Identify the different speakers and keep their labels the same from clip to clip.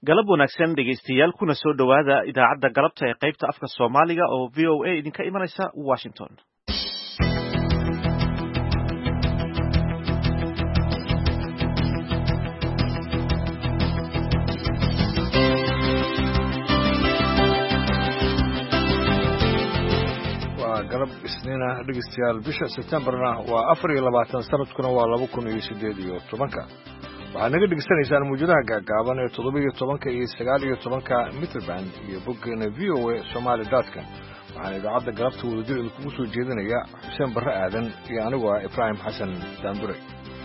Speaker 1: galab wanaagsan dhegaystayaal kuna soo dhowaada idaacadda galabta ee qaybta afka Soomaaliga oo VOA idinka imanaysa Washington.
Speaker 2: galab isniina dhegeystayaal bisha Septemberna waa 24 sanadkuna waa 2018 waxaad naga dhegeysanaysaan muujadaha gaagaaban ee 17 iyo 19 mitrband iyo boggeena voasomali.com waxaan idaacadda galabta wadajir idinkugu soo jeedinaya xuseen barre aadan iyo anigu ah Ibraahim Xasan Daandure.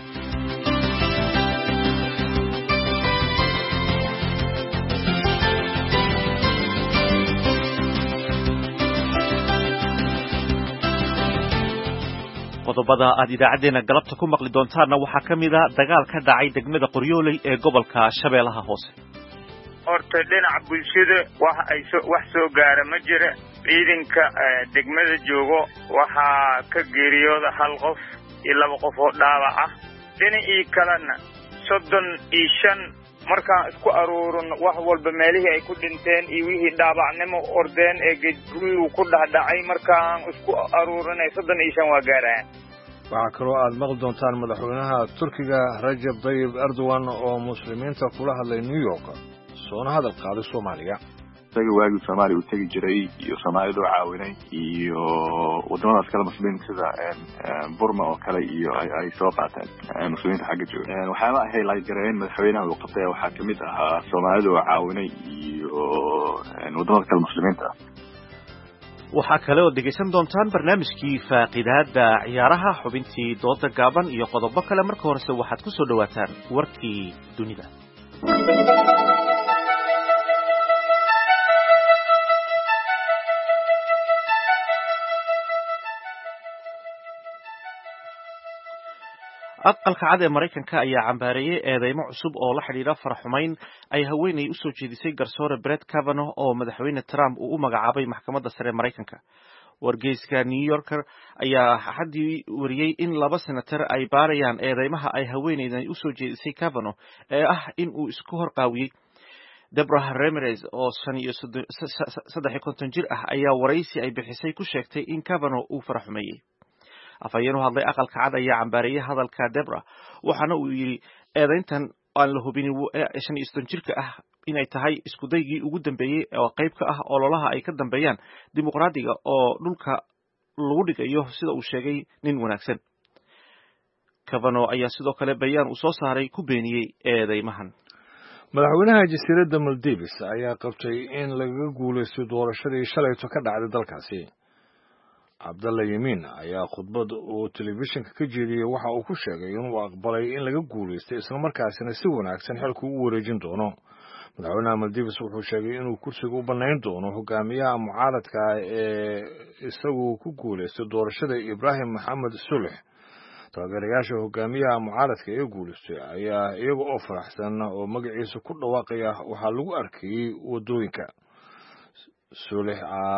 Speaker 1: qodobada aad idaacadeena galabta ku maqli doontaana waxaa ka mid ah dagaal ka dhacay degmada Qoryooley ee gobolka Shabeellaha Hoose.
Speaker 3: horta dhinaca bulshada wax soo gaara ma jira ciidanka degmada joogo waxaa ka geeriyooda hal qof iyo laba qof oo dhaawac ah dhinacii kalena 35 markaan isku aruurino wax walba meelihii ay ku dhinteen iyo wixii dhaawacnimo ordeen ee gurigu ku dhacay markaan isku aruurinay 35 waa gaarayaan.
Speaker 2: waxaa kaloo aad maqli doontaan madaxweynaha Turkiga Rajab Tayyip Erdogan oo muslimiinta kula hadlay New York soona hadal qaaday Soomaaliya.
Speaker 4: isaga waagii Soomaaliya u tagi jiray iyo Soomaalidu caawinay iyo wadamadaas kale muslimiinta sida Burma oo kale iyo ay soo qaateen muslimiinta xagga jooga waxaaba ahay la gareen madaxweynaha uu qabtay waxaa kamid ahaa Soomaalidu caawinay iyo wadamada kale muslimiinta.
Speaker 1: waxaa kale oo dhegeysan doontaan barnaamijkii faaqidaada ciyaaraha xubintii dooda gaaban iyo qodobo kale marka horese waxaad ku soo dhawaataan warkii dunida. aqalka cad ee Mareykanka ayaa cambaareeyay eedeymo cusub oo la xiriira faraxumayn ay haweeney u soo jeedisay garsoore Brett Kavanaugh oo madaxweyne Trump uu u magacaabay maxkamadda sare Mareykanka. wargeyska New Yorker ayaa xadii wariyay in laba senator ay baarayaan eedeymaha ay haweeneydan u soo jeedisay Kavanaugh ee ah in uu isku horqaawiyay. Deborah Ramirez oo 53 jir ah ayaa waraysi ay bixisay ku sheegtay in Kavanaugh uu faraxumeeyay. afayeen u hadlay aqalka cad ayaa cambaareeyay hadalka Deborah waxaana uu yiri eedayntan aan la hubin 25 jirka ah inay tahay isku daygii ugu dambeeyay oo qayb ka ah ololaha ay ka dambeeyaan dimuqraadiga oo dhulka lagu dhigayo sida uu sheegay nin wanaagsan. Kavanaugh ayaa sidoo kale bayaan uu soo saaray ku beeniyay eedeymahan.
Speaker 2: madaxweynaha jasiiradda Maldives ayaa qabtay in laga guuleysto doorashadii shalayto ka dhacday dalkaasi. Abdallah Yamin ayaa khudbad uu telefishinka ka jeediyay waxa uu ku sheegay inuu aqbalay in laga guuleystay isla markaasina si wanaagsan xilku u wareejin doono. madaxweynaha Maldives wuxuu sheegay inuu kursiga u banayn doono hogaamiyaha mucaaradka ee isagu ku guuleystay doorashada Ibrahim Mohamed Sulh. taageerayaasha hogaamiyaha mucaaradka ee guuleystay ayaa iyaga oo faraxsan oo magaciisa ku dhawaaqaya waxaa lagu arkayay wadooyinka. Sulh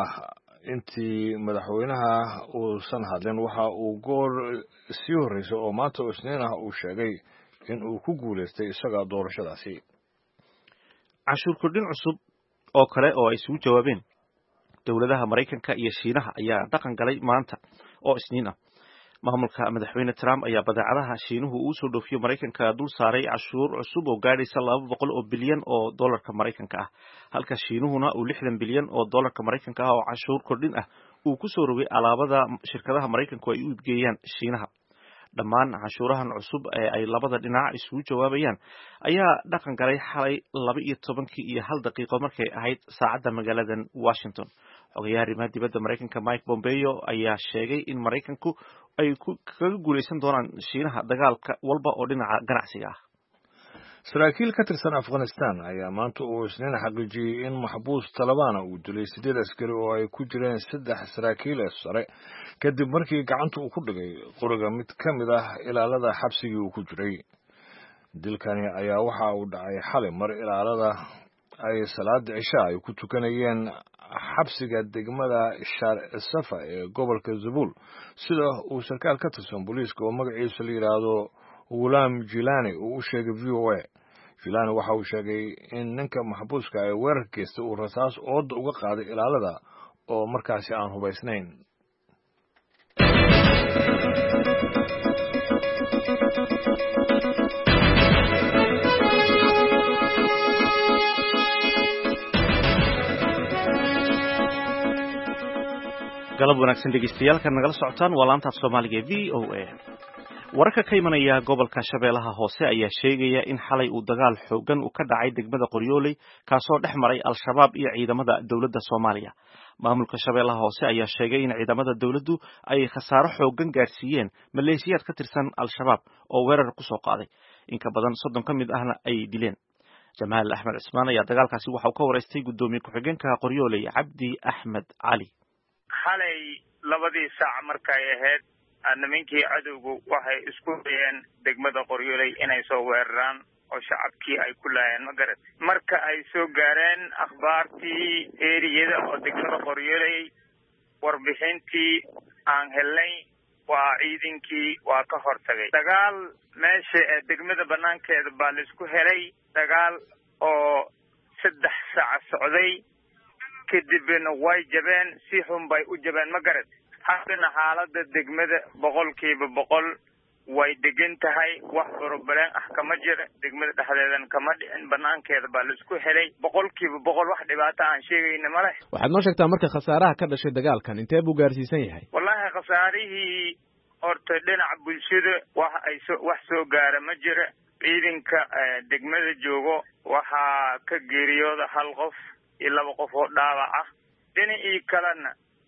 Speaker 2: intii madaxweynaha uusan hadlin waxa uu goor sii horeysay oo maanta Isniin ah uu sheegay in uu ku guuleystay isaga doorashadaasi.
Speaker 1: cashuur kordhin cusub oo kale oo ay isugu jawaabeen dowladaha Mareykanka iyo Shiinaha ayaa dhaqan galay maanta oo Isniin ah. maamulka madaxweyne Trump ayaa badeecadaha Shiinuhu uu soo dhoofiyo Mareykanka dul saaray cashuur cusub oo gaadhaysa 200 bilyan oo dollarka Mareykanka ah halka Shiinuhuna uu 60 bilyan oo dollarka Mareykanka ah oo cashuur kordhin ah uu ku soo rogay alaabada shirkadaha Mareykanku ay u iibgeeyaan Shiinaha. dhammaan cashuurahan cusub ee ay labada dhinac isugu jawaabayaan ayaa dhaqan galay xalay 12:01 markay ahayd saacadda magaalada Washington. xogayaha arrimaha dibadda Mareykanka Mike Pompeo ayaa sheegay in Mareykanku ay kaga guuleysan doonaan Shiinaha dagaalka walba oo dhinaca ganacsiga ah.
Speaker 2: saraakiil ka tirsan Afghanistan ayaa maanta oo Isniin xaqiijiyay in maxbuus Taliban uu dilay 8 askari oo ay ku jireen 3 saraakiil sare kadib markii gacanta uu ku dhigay qoriga mid ka mid ah ilaalada xabsigii uu ku jiray. dilkani ayaa waxa uu dhacay xalay mar ilaalada ay salaada cisha ay ku tukanayeen xabsiga degmada Shar Safa ee gobolka Zabul sida uu sarkaal ka tirsan booliiska oo magaciisa la yiraahdo Ghulam Jilani uu sheegay VOA. filani waxa uu sheegay in ninka maxbuuska ee weerarkiisa uu rasaas ooda uga qaaday ilaalada oo markaasi aan hubaysnayn.
Speaker 1: galab wanaagsan dhegeystayaal nagala socotaan waa laanta af Soomaaliga VOA. wararka ka imanaya gobolka Shabeellaha Hoose ayaa sheegaya in xalay uu dagaal xoogan u ka dhacay degmada Qoryooley kaasoo dhex maray al-shabaab iyo ciidamada dawladda Soomaaliya. maamulka Shabeellaha Hoose ayaa sheegay in ciidamada dawladdu ay khasaaro xoogan gaarsiiyeen maleeshiyaad ka tirsan al-shabaab oo weerar ku soo qaaday in ka badan 30 ka mid ahna ay dileen. Jamaal Axmed Cismaan ayaa dagaalkaasi waxa uu ka wareystay gudoomiye ku-xigeenka Qoryooley Cabdi Axmed Cali.
Speaker 3: xalay 2 saac markay ahayd nimankii cadowgu waxay isku dayeen degmada Qoryooley inay soo weeraraan oo shacabkii ay ku laayeen magarad marka ay soo gaareen akhbaartii eeriyada oo degmada Qoryooley warbixintii aan helnay waa ciidankii waa ka hortagay dagaal meesha degmada banaankeeda baa la isku helay dagaal oo 3 saac socday kadibna way jabeen si xun bay u jabeen magarad haddana xaaladda degmada 100% way degan tahay wax problem ah kama jira degmada dhexdeedan kama dhicin banaankeeda baa la isku helay 100% wax dhibaato aan sheegayna ma leh.
Speaker 5: waxaad noo sheegtaa marka khasaaraha ka dhashay dagaalkan intee buu gaarsiisan yahay?
Speaker 3: wallahi khasaarihii horta dhinaca bulshada wax soo gaara ma jira ciidanka degmada joogo waxaa ka geeriyooda 1 qof iyo 2 qof oo dhaawac ah dhinacii kalena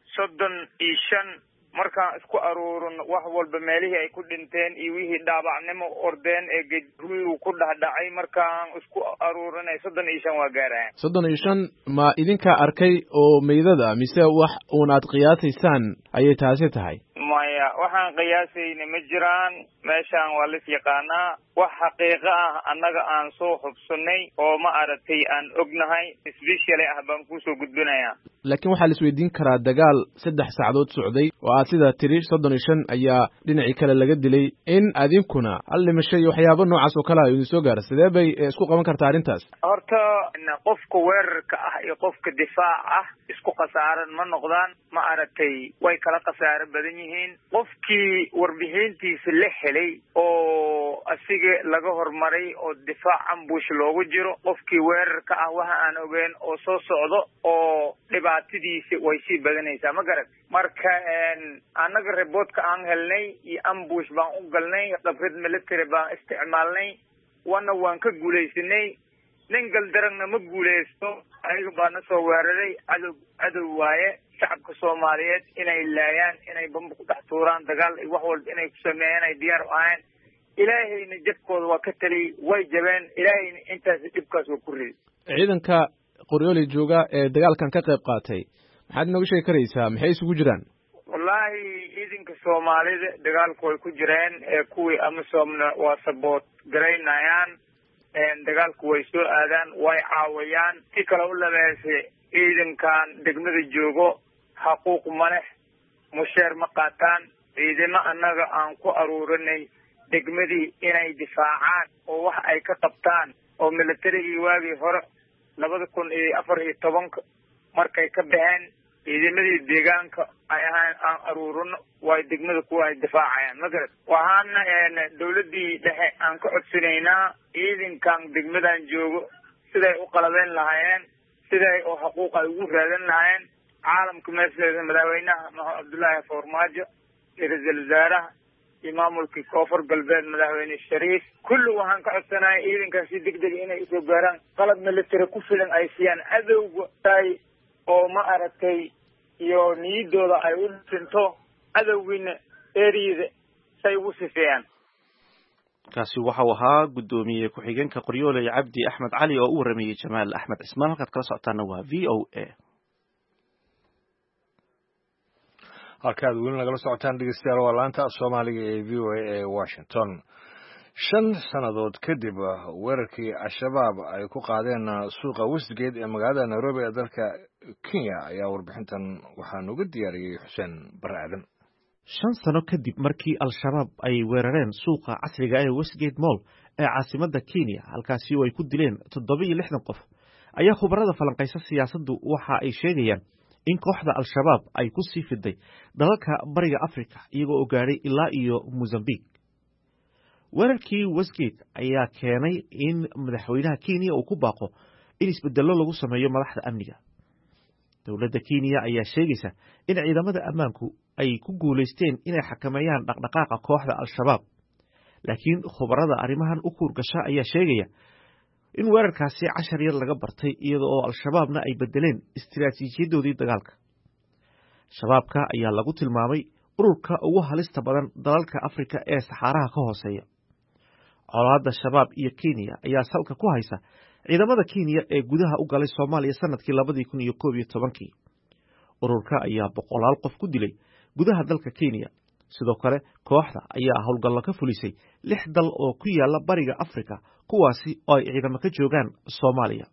Speaker 3: 35 markaan isku aruurin wax walba meelihii ay ku dhinteen iyo wixii dhaabacnimo ordeen ee geedruhu ku dhahdhacay markaan isku aruurinay 35 waa gaarayaan.
Speaker 5: 35 ma idinka arkay oo meydada mise wax aad qiyaasaysaan ayay taasi tahay?
Speaker 3: maya waxaan qiyaasayna ma jiraan meeshaan waa la yaqaanaa wax xaqiiqo ah annaga aan soo hubsanay oo ma aragtay aan ognahay especially ah baan ku soo gudbinayaa.
Speaker 5: laakiin waxaa la isweydiin karaa dagaal 3 saacadood socday oo aad sida tiri 35 ayaa dhinacii kale laga dilay in adinkuna hal dhimasho iyo waxyaabo noocaas oo kale ah idin soo gaara sidee bay isku qaban kartaa arrintaas?
Speaker 3: horta qofka weerarka ah iyo qofka difaac ah isku khasaaran ma noqdaan ma aragtay way kala khasaaro badan yihiin qofkii warbixintiisa la helay oo asiga laga hormaray oo difaac ambush loogu jiro qofkii weerarka ah waxa aan ogeyn oo soo socdo oo dhibaatadiisa way sii badanaysaa ma garad marka annaga reportka aan helnay iyo ambush baan u galnay khibrad military baan isticmaalnay waan ka guulaysanay nin galdaragna ma guulaysto ayaga baana soo weeraray cadow waaye shacabka Soomaaliyeed inay laayaan inay bambu ku dhex tuuraan dagaal iyo wax walba inay ku sameeyaan ay diyaar u ahayn ilaahayna jabkooda waa ka tali way jabeen ilaahayna intaas dibkaas waa ku riday.
Speaker 5: ciidanka Qoryooley jooga ee dagaalkan ka qayb qaatay maxaad nooga sheegi karaysaa maxay isugu jiraan?
Speaker 3: wallahi ciidanka Soomaalida dagaalku way ku jireen kuwii Amisoomna waa support gareynayaan dagaalku way soo aadaan way caawiyaan si kale u labeesay ciidankan degmada joogo xaquuq ma leh mushaar ma qaataan ciidamo annaga aan ku aruurinay degmadii inay difaacaan oo wax ay ka qabtaan oo militarigii waagii hore 2014 markay ka baxeen ciidamadii deegaanka ay ahaan aan aruurino way degmada kuwa ay difaacayaan magarad waxaana dawladii dhexe aan ka codsanaynaa ciidankan degmadan joogo siday u qalabeen lahaayeen siday oo xuquuq ay ugu raadan lahaayeen caalamka meesha madaxweynaha Maxamed Abdullaahi Farmaajo ra'iisul wasaaraha maamulka koonfur galbeed madaxweyne Shariif kullu waxaan ka codsanahay ciidankaas si degdeg inay soo gaaraan qalab military ku filan ay siiyaan adowga tay oo ma aragtay iyo niyadooda ay u dhinto adowgiina eeriyada say ugu sifeeyaan.
Speaker 1: kaasi waxa uu ahaa gudoomiye ku-xigeenka Qoryooley Cabdi Axmed Cali oo u waramayay Jamaal Axmed Cismaan halkaad kala socotaana waa VOA.
Speaker 2: halkaad weli nagala socotaan dhegeystayaal waa laanta Soomaaliga ee VOA ee Washington. 5 sannadood kadib weerarkii al-shabaab ay ku qaadeen suuqa Westgate ee magaalada Nairobi ee dalka Kenya ayaa warbixintan waxaa nooga diyaariyay Xuseen Barre Aadan.
Speaker 1: 5 sano kadib markii al-shabaab ay weerareen suuqa casriga ee Westgate Mall ee caasimadda Kenya halkaasi oo ay ku dileen 67 qof ayaa khubarada falanqaysa siyaasaddu waxa ay sheegayaan in kooxda al-shabaab ay ku sii fiday dalalka bariga Afrika iyagoo u gaaray ilaa iyo Mozambique. weerarkii Westgate ayaa keenay in madaxweynaha Kenya uu ku baaqo in isbedello lagu sameeyo madaxda amniga. dowladda Kenya ayaa sheegaysa in ciidamada ammaanku ay ku guuleysteen inay xakameeyaan dhaqdhaqaaqa kooxda al-shabaab, laakiin khubarada arrimahan u kuurgasha ayaa sheegaya in weerarkaasi cashar yar laga bartay iyada oo al-shabaabna ay bedeleen istiraatiijiyadoodii dagaalka. shabaabka ayaa lagu tilmaamay ururka ugu halista badan dalalka Afrika ee saxaaraha ka hooseeya. colaadda shabaab iyo Kenya ayaa salka ku haysa ciidamada Kenya ee gudaha u galay Soomaaliya sanadkii 2011. ururka ayaa boqolaal qof ku dilay gudaha dalka Kenya. sidoo kale kooxda ayaa howlgallo ka fulisay 6 dal oo ku yaala bariga Afrika kuwaasi oo ay ciidamo ka joogaan Soomaaliya.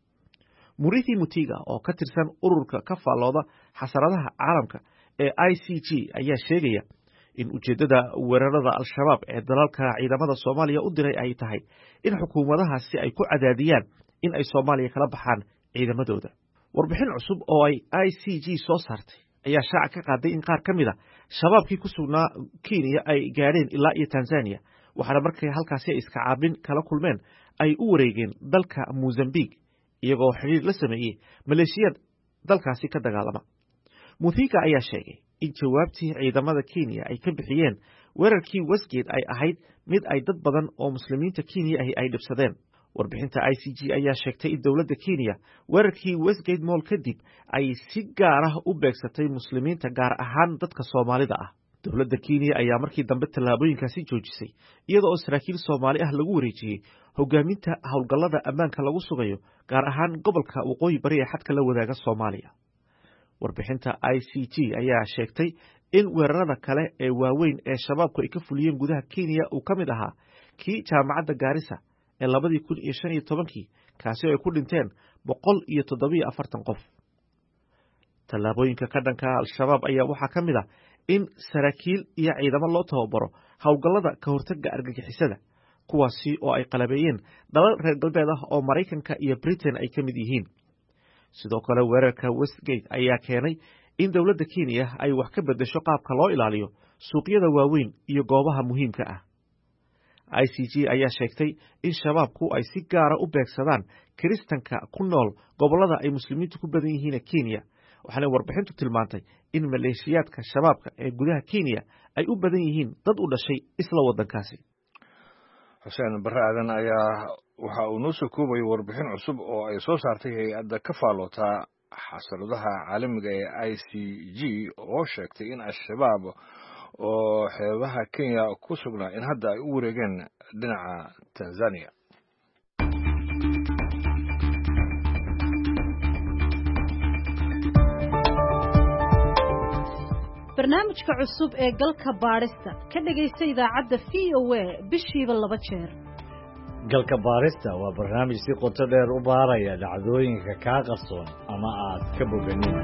Speaker 1: Muriithi Mutiga oo ka tirsan ururka ka faalooda xasaradaha caalamka ee ICG ayaa sheegaya in ujeedada weerarada al-shabaab ee dalalka ciidamada Soomaaliya u diray ay tahay in xukuumadahaasi ay ku cadaadiyaan in ay Soomaaliya kala baxaan ciidamadooda. warbixin cusub oo ay ICG soo saartay ayaa shaaca ka qaaday in qaar ka mid ah shabaabkii ku sugnaa Kenya ay gaadheen ilaa iyo Tanzania, waxaana markay halkaasi ay iska caabin kala kulmeen ay u wareegeen dalka Mozambique iyagoo xiriir la sameeyey maleeshiyad dalkaasi ka dagaalama. Muthiga ayaa sheegay in jawaabtii ciidamada Kenya ay ka bixiyeen weerarkii Westgate ay ahayd mid ay dad badan oo muslimiinta Kenya ay dhibsadeen. warbixinta ICG ayaa sheegtay in dowladda Kenya weerarkii Westgate Mall kadib ay si gaar ah u beegsatay muslimiinta gaar ahaan dadka Soomaalida ah. dowladda Kenya ayaa markii dambe tallaabooyinkaasi joojisay iyada oo saraakiil Soomaali ah lagu wareejiyey hogaaminta howlgallada ammaanka lagu sugayo gaar ahaan gobolka waqooyi bari ee xadka la wadaaga Soomaaliya. warbixinta ICG ayaa sheegtay in weerarada kale ee waaweyn ee shabaabku ay ka fuliyeen gudaha Kenya uu ka mid ahaa kii jaamacadda Garissa ee 2015 kaasi oo ay ku dhinteen 147 qof. tallaabooyinka ka dhanka al-shabaab ayaa waxaa ka mid ah in saraakiil iyo ciidamo loo tababaro howlgallada ka hortagga argagixisada, kuwaasi oo ay qalabeeyeen dalal reer galbeed ah oo Maraykanka iyo Britain ay ka mid yihiin. sidoo kale weerarka Westgate ayaa keenay in dowladda Kenya ay wax ka bedesho qaabka loo ilaaliyo suuqyada waaweyn iyo goobaha muhiimka ah. ICG ayaa sheegtay in shabaabku ay si gaara u beegsadaan kiristanka ku nool gobollada ay muslimiintu ku badan yihiin Kenya, waxaana warbixintu tilmaantay in maleeshiyaadka shabaabka ee gudaha Kenya ay u badan yihiin dad u dhashay isla waddankaasi.
Speaker 2: xuseen barre aadan ayaa waxa uu noo soo koobay warbixin cusub oo ay soo saartay hay-adda ka faaloota xasaradaha caalamiga ee ICG oo sheegtay in al-shabaab oo xeebaha Kenya ku sugnaa in hadda ay u wareegeen dhinaca Tanzania.
Speaker 6: barnaamijka cusub ee galka baarista ka dhagaysta idaacadda VOA bishiiba 2 jeer.
Speaker 7: galka baarista waa barnaamij si qoto dheer u baaraya dhacdooyinka kaa qarsoon ama aad ka boganin.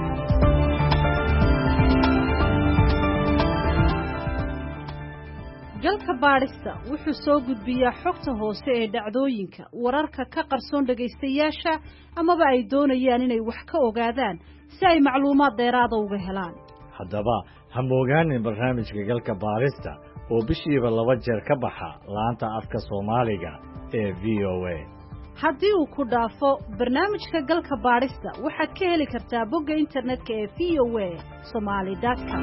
Speaker 6: galka baarista wuxuu soo gudbiyaa xogta hoose ee dhacdooyinka, wararka ka qarsoon dhagaystayaasha amaba ay doonayaan inay wax ka ogaadaan si ay macluumaad dheeraada uga helaan.
Speaker 7: haddaba ha moogaanin barnaamijka galka baarista oo bishiiba 2 jeer ka baxa laanta afka Soomaaliga ee VOA.
Speaker 6: haddii uu ku dhaafo barnaamijka galka baarista waxaad ka heli kartaa bogga internetka ee voasomali.com.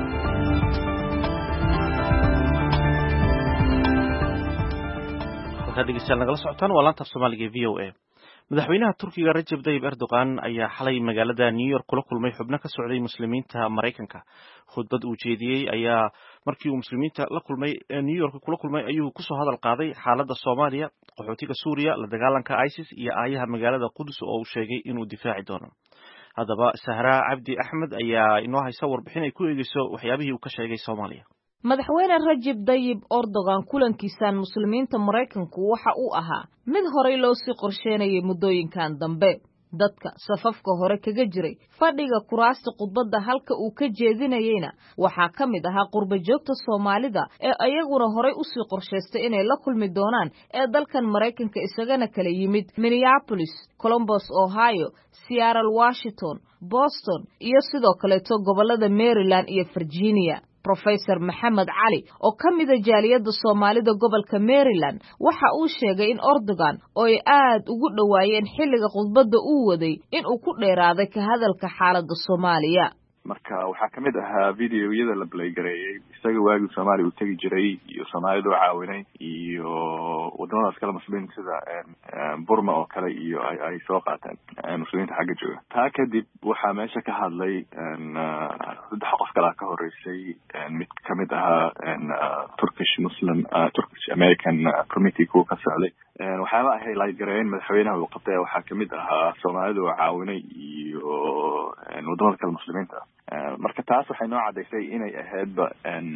Speaker 1: dhegeystayaal nagala socotaan waa laanta af Soomaaliga ee VOA. madaxweynaha Turkiga Recep Tayyip Erdogan ayaa xalay magaalada New York kula kulmay xubno ka socday muslimiinta Mareykanka. khudbad uu jeediyey ayaa markii uu muslimiinta la kulmay New York kula kulmay ayuu ku soo hadal qaaday xaaladda Soomaaliya, qaxootiga Suuriya, la dagaalanka ISIS iyo aayaha magaalada Qudus oo uu sheegay inuu difaaci doono. haddaba Sahra Cabdi Axmed ayaa inoo haysa warbixin ay ku eegayso waxyaabihii uu ka sheegay Soomaaliya.
Speaker 8: madaxweyne Recep Tayyip Erdogan kulankiisan muslimiinta Mareykanku waxa uu ahaa mid horey loo sii qorsheynayay muddooyinkan dambe. dadka safafka hore kaga jiray fadhiga kuraasta khudbadda halka uu ka jeedinayeyna waxaa ka mid ahaa qurbajoogta soomaalida ee ayaguna horay usii qorshaystay inay la kulmi doonaan ee dalkan maraykanka isagana kala yimid Minneapolis, Columbus, Ohio, Seattle, Washington, Boston iyo sidoo kaleeto gobolada Maryland iyo Virginia. Professor Maxamed Cali oo ka mid ah jaaliyadda Soomaalida gobolka Maryland waxa uu sheegay in Erdogan oo ay aad ugu dhawaayeen xilliga khudbadda uu waday in uu ku dheeraaday ka hadalka xaaladda Soomaaliya.
Speaker 4: marka waxaa kamid ahaa videoyada la playgareeyay isaga waagii Soomaaliya uu tagi jiray iyo Soomaalida oo caawinay iyo wadamadaas kale muslimiinta sida Burma oo kale iyo ay soo qaateen muslimiinta xagga jooga taa kadib waxaa meesha ka hadlay saddex qof kale ka horeysay mid kamid ahaa Turkish American committee ku ka socday waxaaba ahay playgareeyeen madaxweynaha uu qabtay waxaa kamid ahaa Soomaalida oo caawinay iyo wadamada kale muslimiinta marka taas waxay noo cadaysay inay ahaydba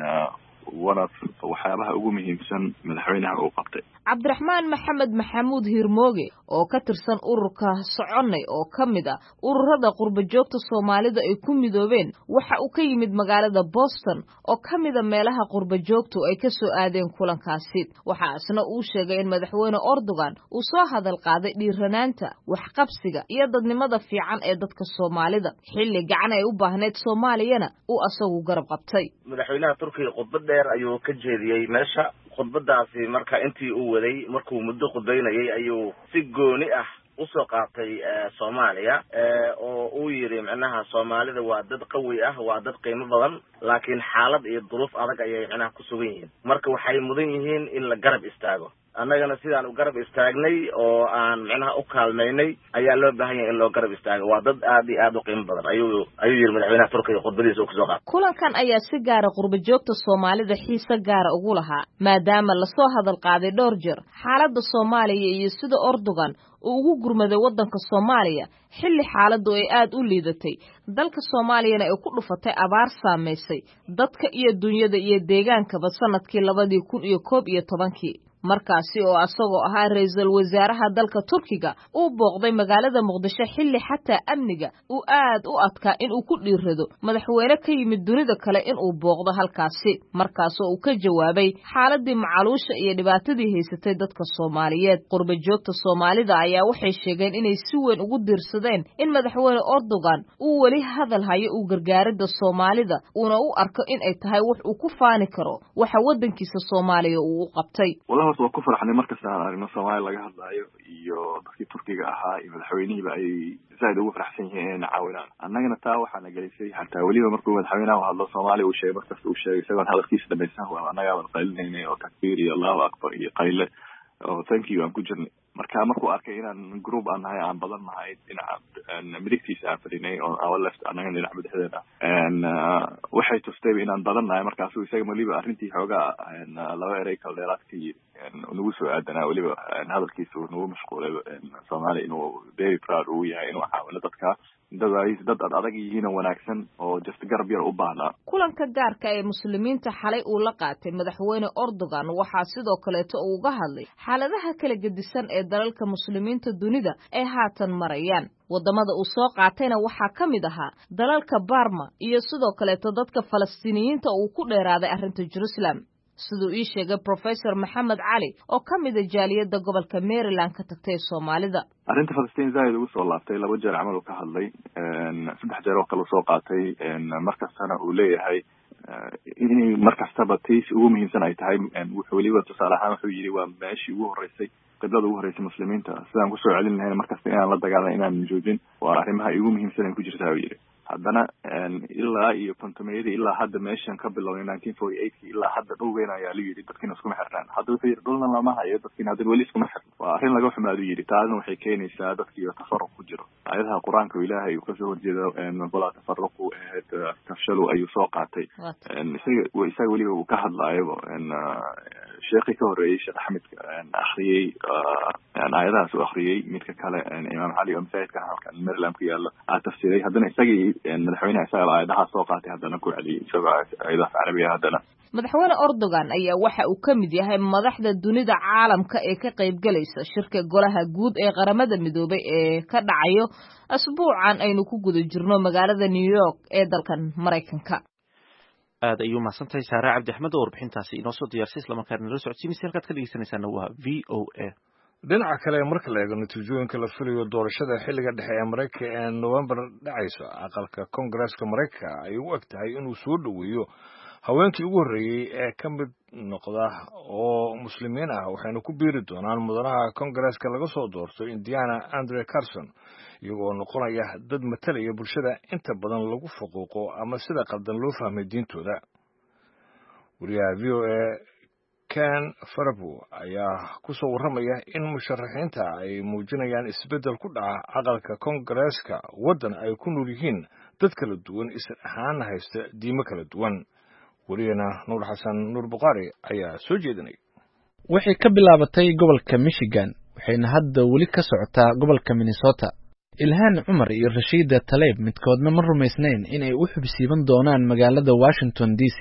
Speaker 4: waxyaabaha ugu muhiimsan madaxweynaha uu qabtay.
Speaker 8: Cabdiraxmaan Maxamed Maxamuud Hirmooge oo ka tirsan ururka Soconay oo ka mid ah ururada qurbajoogta Soomaalida ay ku midoobeen waxa uu ka yimid magaalada Boston oo ka mid ah meelaha qurbajoogtu ay ka soo aadeen kulankaasi waxa asna uu sheegay in madaxweyne Erdogan uu soo hadal qaaday dhiiranaanta waxqabsiga iyo dadnimada fiican ee dadka Soomaalida xilli gacan ay u baahneed Soomaaliyana uu asagu garab qabtay.
Speaker 9: madaxweynaha Turkiga khudbad dheer ayuu ka jeediyay meesha khudbadaasi marka intii uu waday markuu muddo khudbaynayay ayuu si gooni ah u soo qaatay Soomaaliya oo uu yiri macnaha Soomaalida waa dad qawi ah waa dad qiimo badan laakiin xaalad iyo duruuf adag ayay macnaha ku sugan yihiin marka waxay mudan yihiin in la garab istaago annagana sidaan u garab istaagnay oo aan macnaha u kaalmeynay ayaa loo baahan yahay in loo garab istaago waa dad aad iyo aad u qiimo badan ayuu yiri madaxweynaha Turkiga khudbadiisa uu soo qaatay.
Speaker 8: Kulankan ayaa si gaar ah qurbajoogta Soomaalida xiisa gaar ah ugu lahaa maadaama la soo hadal qaaday dhowr jeer xaaladda Soomaaliya iyo sida Erdogan uu ugu gurmaday wadanka Soomaaliya xilli xaaladdu ay aad u liidatay dalka Soomaaliyana ay ku dhufatay abaar saameysay dadka iyo dunyada iyo deegaankaba sanadkii 2011 markaasi oo asagoo ahaa ra'iisul wasaaraha dalka Turkiga uu booqday magaalada Muqdisho xilli xataa amniga uu aad u adkaa in uu ku dhiirado madaxweyne ka yimid dunida kale in uu booqdo halkaasi markaasoo uu ka jawaabay xaaladii macaluusha iyo dhibaatadii haysatay dadka Soomaaliyeed qurbajoogta Soomaalida ayaa waxay sheegeen inay si weyn ugu diirsadeen in madaxweyne Erdogan uu wali hadal hayo uu gargaaridda Soomaalida una u arko in ay tahay wax uu ku faani karo waxa wadankiisa Soomaaliya uu u qabtay.
Speaker 4: waa ku faraxnay markasta aan aragno Soomaaliya laga hadlayo iyo dadkii Turkiga ahaa iyo madaxweynihiiba ay zaid ugu faraxsan yihiin inay caawinaan annagana taa waxaana gelisay hataa waliba markuu madaxweynaha hadlo Soomaaliya uu sheegay markasta uu sheegay isagoo hadalkiisa dhamaysan waa annaga wada qaylinay oo takbiir iyo Allahu akbar iyo qayle oo thank you aan ku jirnay markuu arkay inaan group aan nahay aan badan nahay dhinaca midigtiisa aan fadhinay oo our left anaga dhinaca madaxdeena waxay tustay inaan badan nahay markaasuu isaga waliba arrintii xoogaa laba erey kala dheeraadkii nagu soo aadanaa waliba hadalkiisa nagu mashquulay Soomaaliya inuu very proud uu yahay inuu caawino dadka dad adag yihiin oo wanaagsan oo just garab yar u baahnaa.
Speaker 8: Kulanka gaarka ee muslimiinta xalay uu la qaatay madaxweyne Erdogan waxaa sidoo kaleeto uu uga hadlay xaaladaha kala gedisan ee dalalka muslimiinta dunida ay haatan marayaan wadamada uu soo qaatayna waxaa ka mid ahaa dalalka Burma iyo sidoo kaleeto dadka Falastiiniyiinta uu ku dheeraaday arrinta Jerusalem sidoo ii sheegay Professor Maxamed Cali oo ka mid ah jaaliyadda gobolka Maryland ka tagtay Soomaalida.
Speaker 4: arrinta Falastiin zaid ugu soo laabtay 2 jeer camal uu ka hadlay 3 jeer oo kale soo qaatay markastana uu leeyahay in markastaba tiis ugu muhiimsan ay tahay wuxuu waliba tusaale ahaan wuxuu yiri waa meeshii ugu horeysay qiblada ugu horeysay muslimiinta sidaan ku soo celin lahayn markasta inaan la dagaalano inaan joojin waa arrimaha ugu muhiimsan ee ku jirta ayuu yiri haddana ilaa iyo kontomeeyadii ilaa hadda meeshan ka bilowday 1948 ilaa hadda dhulweyn ayaa la yiri dadkiina iskuma xirnaan hadda wuxuu yiri dhulna lama hayo dadkiina hadda weli iskuma xirnaan waa arrin laga xumaado yiri taasna waxay keenaysaa dadkii tafarruq ku jiro aayadaha quraanka ilaahay uu ka soo horjeedo bala tafarruqu tafshalu ayuu soo qaatay isaga weliba uu ka hadlaayo sheekhi ka horeeyay Sheekh Axmed akhriyay aayadahaas uu akhriyay midka kale Imaam Cali oo masaajidka halkan Maryland ku yaalo tafsiray haddana isagii madaxweynaha isaga aayadaha soo qaatay haddana ku celiyay isagoo aayadaha Carabiga haddana
Speaker 8: madaxweyne Erdogan ayaa waxa uu ka mid yahay madaxda dunida caalamka ee ka qaybgalaysa shirka golaha guud ee qaramada midoobay ee ka dhacayo asbuucan aynu ku guda jirno magaalada New York ee dalkan Mareykanka.
Speaker 1: aad ayuu mahadsantahay Saare Cabdi Axmed oo warbixintaasi inoo soo diyaarsay isla markaana nala socodsiinaysa halkaad ka dhegeysanaysaana waa VOA.
Speaker 2: dhinaca kale marka la eego natiijooyinka la filayo doorashada xilliga dhexe ee Mareykanka ee November dhacaysa aqalka Congress-ka Mareykanka ay u egtahay inuu soo dhaweeyo haweenkii ugu horreeyay ee ka mid noqda oo muslimiin ah waxayna ku biiri doonaan mudanaha Congress-ka laga soo doorto Indiana Andre Carson iyagoo noqonaya dad matalaya bulshada inta badan lagu faquuqo ama sida qaldan loo fahmay diintooda. wariyaha VOA Ken Farabu ayaa ku soo warramaya in musharaxiinta ay muujinayaan isbeddel ku dhaca aqalka Congress-ka waddan ay ku nool yihiin dad kala duwan isla ahaan haysta diimo kala duwan. wariyana Nuur Xasan Nuur Buqaari ayaa soo jeedinay.
Speaker 5: waxay ka bilaabatay gobolka Michigan waxayna hadda weli ka socotaa gobolka Minnesota. Ilhaan Cumar iyo Rashida Tlaib midkoodna ma rumaysnayn in ay u xubsiiban doonaan magaalada Washington DC.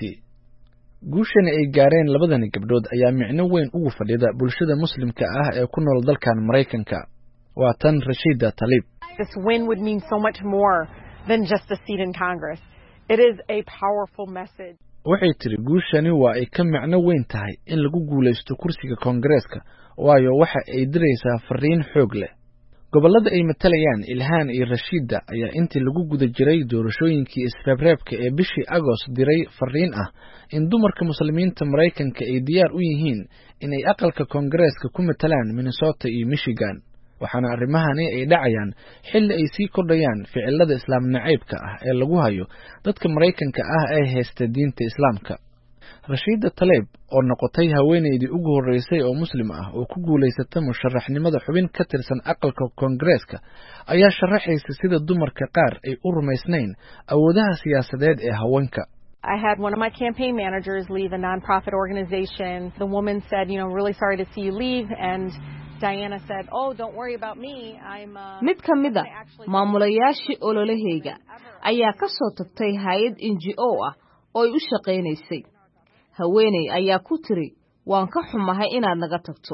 Speaker 5: guushana ay gaareen labadani gabdhood ayaa micno weyn ugu fadhida bulshada muslimka ah ee ku nool dalkan Mareykanka. waa tan Rashida Tlaib.
Speaker 10: This win would mean so much more than just a seat in Congress. It is a powerful message.
Speaker 5: waxay tiri guushani waa ay ka macno weyn tahay in lagu guulaysto kursiga Koongareeska waayo waxa ay diraysaa fariin xoog leh. gobolada ay matalayaan Ilhaan iyo Rashida ayaa intii lagu guda jiray doorashooyinkii isreebreebka ee bishii Agost diray fariin ah in dumarka muslimiinta Mareykanka ay diyaar u yihiin inay aqalka Koongareeska ku matalaan Minnesota iyo Michigan. waxaana arrimahani ay dhacayaan xilli ay sii kordhayaan ficilada islaam nacaybka ah ee lagu hayo dadka Mareykanka ah ee haysta diinta Islaamka. Rashida Tlaib oo noqotay haweeneydii ugu horeysay oo muslim ah oo ku guuleysatay musharaxnimada xubin ka tirsan aqalka Koongareeska ayaa sharaxaysa sida dumarka qaar ay u rumaysnayn awoodaha siyaasadeed ee haweenka.
Speaker 10: I had one of my campaign managers leave a non-profit organization. The woman said, really sorry to see you leave, and Diana said, "Oh, don't worry about me.
Speaker 8: mid ka mid ah maamulayaashii ololahayga ayaa ka soo tagtay hay'ad NGO ah oo ay u shaqaynaysay. haweeney ayaa ku tiri, waan ka xumahay inaad naga tagto.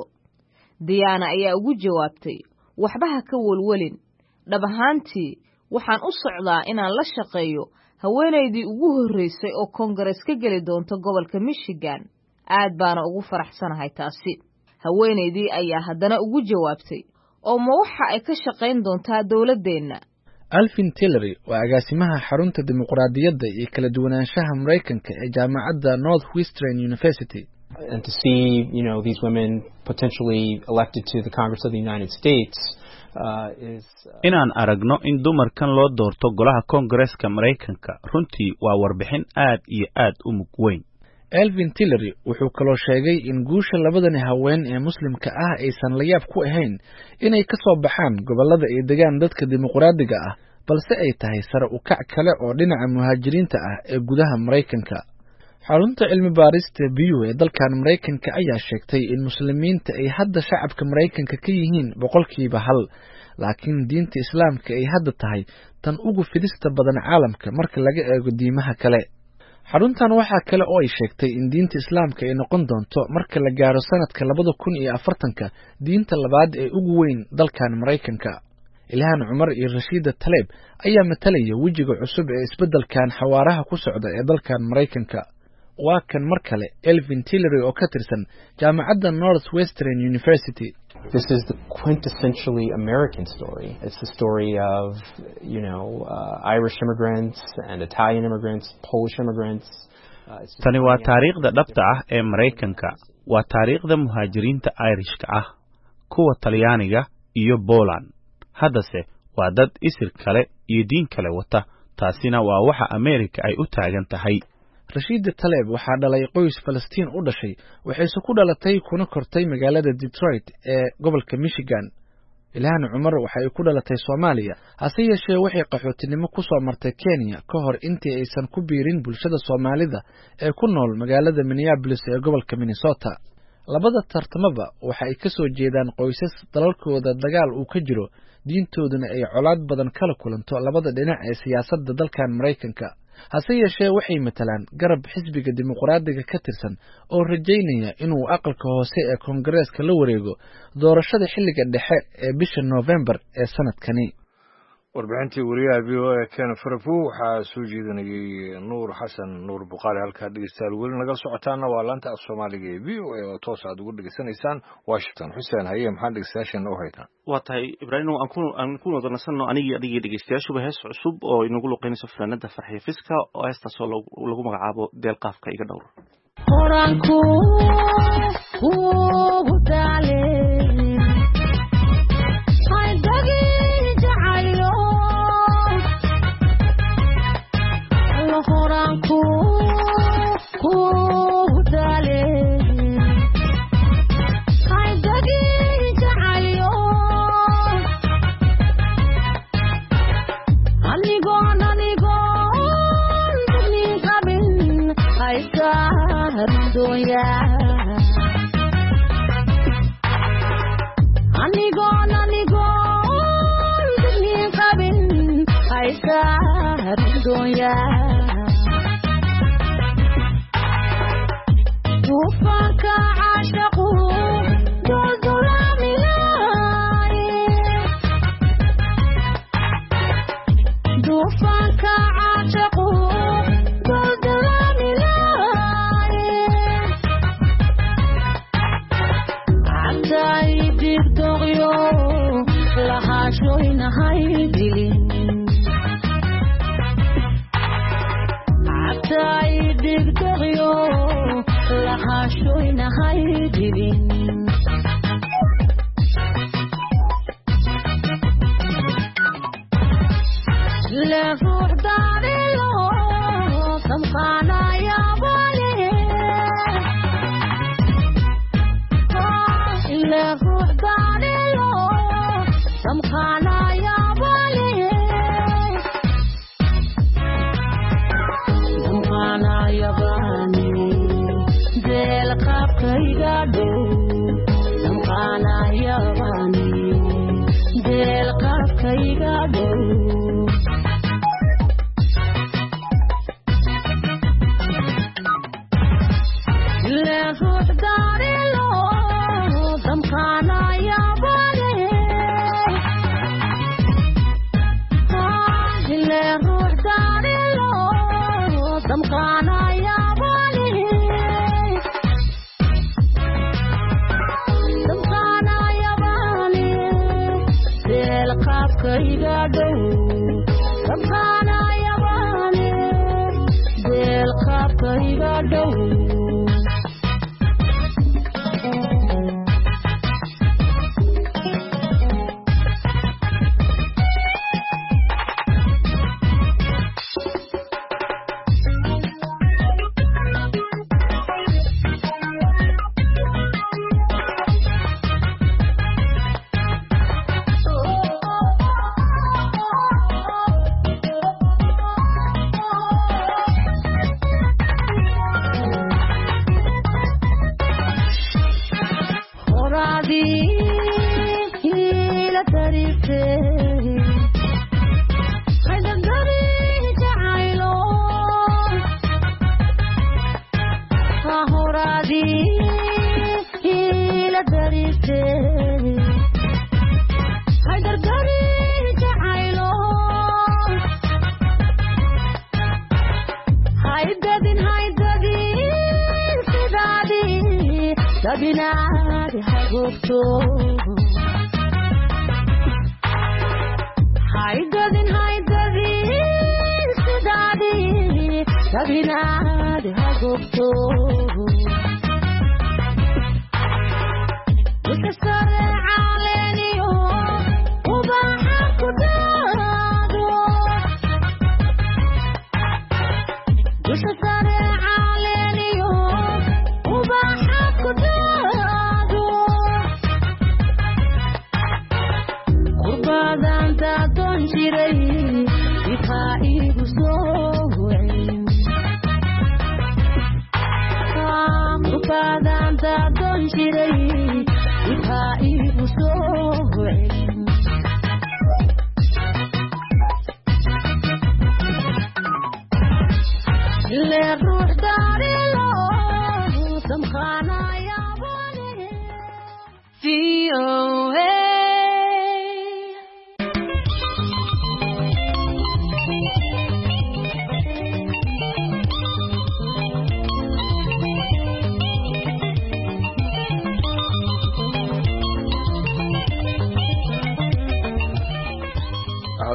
Speaker 8: Diana ayaa ugu jawaabtay, waxba ha ka walwalin. dhab ahaantii waxaan u socdaa inaan la shaqeeyo haweeneydii ugu horreysay oo Congress ka geli doonta gobolka Michigan. aad baana ugu faraxsanahay taasi. haweeneydii ayaa haddana ugu jawaabtay, oo ma waxa ay ka shaqayn doontaa dawladdeena.
Speaker 5: Alvin Tillery waa agaasimaha xarunta dimuqraadiyadda iyo kala duwanaanshaha Mareykanka ee jaamacadda Northwestern University.
Speaker 11: And to see, these women potentially elected to the Congress of the United States is
Speaker 12: inaan aragno in dumarkan loo doorto golaha Koongareeska Mareykanka runtii waa warbixin aad iyo aad u mug weyn.
Speaker 5: Alvin Tillery wuxuu kaloo sheegay in guusha labadani haween ee muslimka ah aysan la yaab ku ahayn inay ka soo baxaan gobolada ay degaan dadka dimuqraadiga ah balse ay tahay sare u kac kale oo dhinaca muhaajiriinta ah ee gudaha Mareykanka. xarunta cilmi baarista Pew ee dalkan Mareykanka ayaa sheegtay in muslimiinta ay hadda shacabka Mareykanka ka yihiin 100%, laakiin diinta Islaamka ay hadda tahay tan ugu fidista badan caalamka marka laga eego diimaha kale. xaruntan waxaa kale oo ay sheegtay in diinta Islaamka ay noqon doonto marka la gaaro sanadka 2040 diinta labaad ee ugu weyn dalkan Mareykanka. Ilhaan Cumar iyo Rashida Tlaib ayaa matalaya wejiga cusub ee isbeddelkan xawaaraha ku socda ee dalkan Mareykanka. waa kan mar kale Alvin Tillery oo ka tirsan jaamacadda Northwestern University.
Speaker 11: This is the quintessentially American story. It's the story of, Irish immigrants and Italian immigrants, Polish immigrants.
Speaker 12: Tani waa taariikhda dhabta ah ee Mareykanka. Waa taariikhda muhaajiriinta Irishka ah, kuwa Talyaaniga iyo Poland. haddase waa dad isir kale iyo diin kale wata. taasina waa waxa Amerika ay u taagan tahay.
Speaker 5: Rashida Tlaib waxaa dhalay qoys Falastiin u dhashay, waxayse ku dhalatay kuna kortay magaalada Detroit ee gobolka Michigan. Ilhaan Cumar waxa ay ku dhalatay Soomaaliya, hase yeeshee waxay qaxootinimo ku soo martay Kenya ka hor intii aysan ku biirin bulshada Soomaalida ee ku nool magaalada Minneapolis ee gobolka Minnesota. labada tartamaba waxa ay ka soo jeedaan qoysas dalalkooda dagaal uu ka jiro, diintooduna ay colaad badan kala kulanto labada dhinac ee siyaasadda dalkan Mareykanka. hase yeeshee waxay matalaan garab xisbiga dimuqraadiga ka tirsan oo rajaynaya inuu aqalka hoose ee koongareeska la wareego doorashada xilliga dhexe ee bisha November ee sanadkani.
Speaker 2: warbixintii wariyaha v o a Ken Farafu waxaa soo jeedinayay Nuur Xasan Nuur Buqaari. halkaa dhegeystayaal weli naga socotaana waa laanta af Soomaaliga ee v o a oo toos aad ugu dhegeysanaysaan Washington. Xuseen haye maxaa dhegeystayaashan u haytaan?
Speaker 1: waa tahay Ibraahim, aan ku wadansano anigii adigii dhegeystayaashuba hees cusub oo inagu luqeynayso fanaanada Farxiyo Fiska oo heestaas oo lagu magacaabo Deelqaafka iga dhowr.
Speaker 13: Qoranku kugu daale qoranku kugu daale haydagi jacayo anigoon nin qabin haykaardooya anigoon nin qabin haykaardooya dufanka caashaqu duldulamilaaye dufanka caashaqu duldulamilaaye cabtay digdoqyo lahaashoynahay dilin cabtay digdoqyo lahaashoynahay dilin le ruux daarilo samqaanaya bale le ruux daarilo samqaanaya bale samqaanaya bale deelqaafkayga dhow samqaanaya bale deelqaafkayga dhow le ruux daarilo samqaanaya bale le ruux daarilo samqaanaya bale samqaanaya bale deelqaafkayga dhow samqaanaya bale deelqaafkayga dhow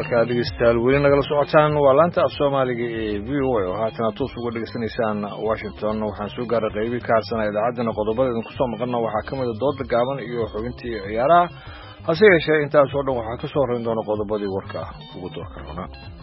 Speaker 2: halkaa dhegeystayaal weli nagala socotaan waa laanta af soomaaliga ee v o a oo haatana toos uga dhegeysanaysaan washington waxaan soo gaaray qaybii ka harsanaa idaacaddana qodobada idinku soo maqana waxaa ka mid a dooda gaaban iyo xubintii ciyaaraha hase yeeshee intaas oo dhan waxaa ka soo horrayn doona qodobadii warka ugu doorka roona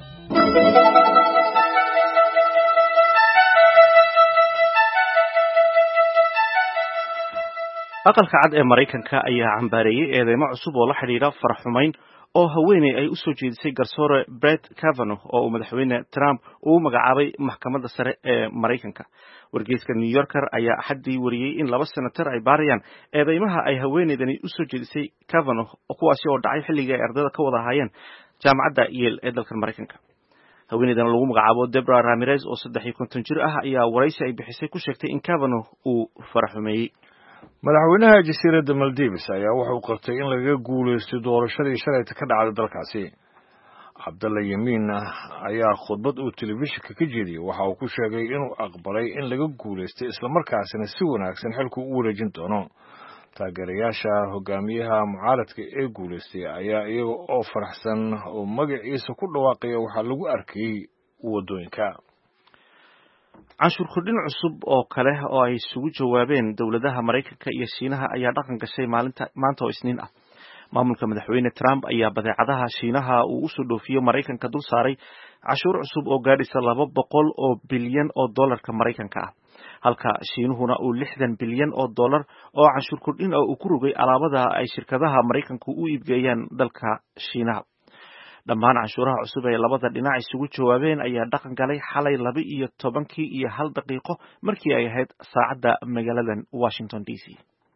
Speaker 1: aqalka cad ee Mareykanka ayaa cambaareeyay eedeymo cusub oo la xiriira faraxumayn oo haweeney ay u soo jeedisay garsoore Brett Kavanaugh oo madaxweyne Trump uu magacaabay maxkamadda sare ee Mareykanka. Wargeyska New Yorker ayaa xaddii wariyay in 2 senator ay baarayaan eedeymaha ay haweeneydani u soo jeedisay Kavanaugh kuwaasi oo dhacay xilligii ay ardayda ka wada hayeen jaamacadda Yale ee dalka Mareykanka. haweeneydan lagu magacaabo Deborah Ramirez oo 53 jir ah ayaa waraysi ay bixisay ku sheegtay in Kavanaugh uu faraxumeeyay.
Speaker 2: madaxweynaha jasiiradda Maldives ayaa wuxuu qortay in laga guuleystay doorashadii shalayta ka dhacday dalkaasi. Cabdalla Yamiin ayaa khudbad uu telefishinka ka jeediyay waxa uu ku sheegay inuu aqbalay in laga guuleystay isla markaasina si wanaagsan xilku u wareejin doono. taageerayaasha hogaamiyaha mucaaradka ee guuleystay ayaa iyaga oo faraxsan oo magaciisa ku dhawaaqaya waxaa lagu arkayay wadooyinka.
Speaker 1: canshuur kordhin cusub oo kale oo ay isugu jawaabeen dawladaha Mareykanka iyo Shiinaha ayaa dhaqan gashay maanta oo Isniin ah. maamulka madaxweyne Trump ayaa badeecadaha Shiinaha uu u soo dhoofiyo Mareykanka dul saaray cashuur cusub oo gaadhaysa 200 oo bilyan oo dollarka Mareykanka ah, halka Shiinuhuna uu 60 bilyan oo dollar oo canshuur kordhin uu ku rogay alaabada ay shirkadaha Mareykanku u iibgeeyaan dalka Shiinaha. dhammaan canshuuraha cusub ee labada dhinac isugu jawaabeen ayaa dhaqan galay xalay 12:01 markii ay ahayd saacadda magaalada Washington DC.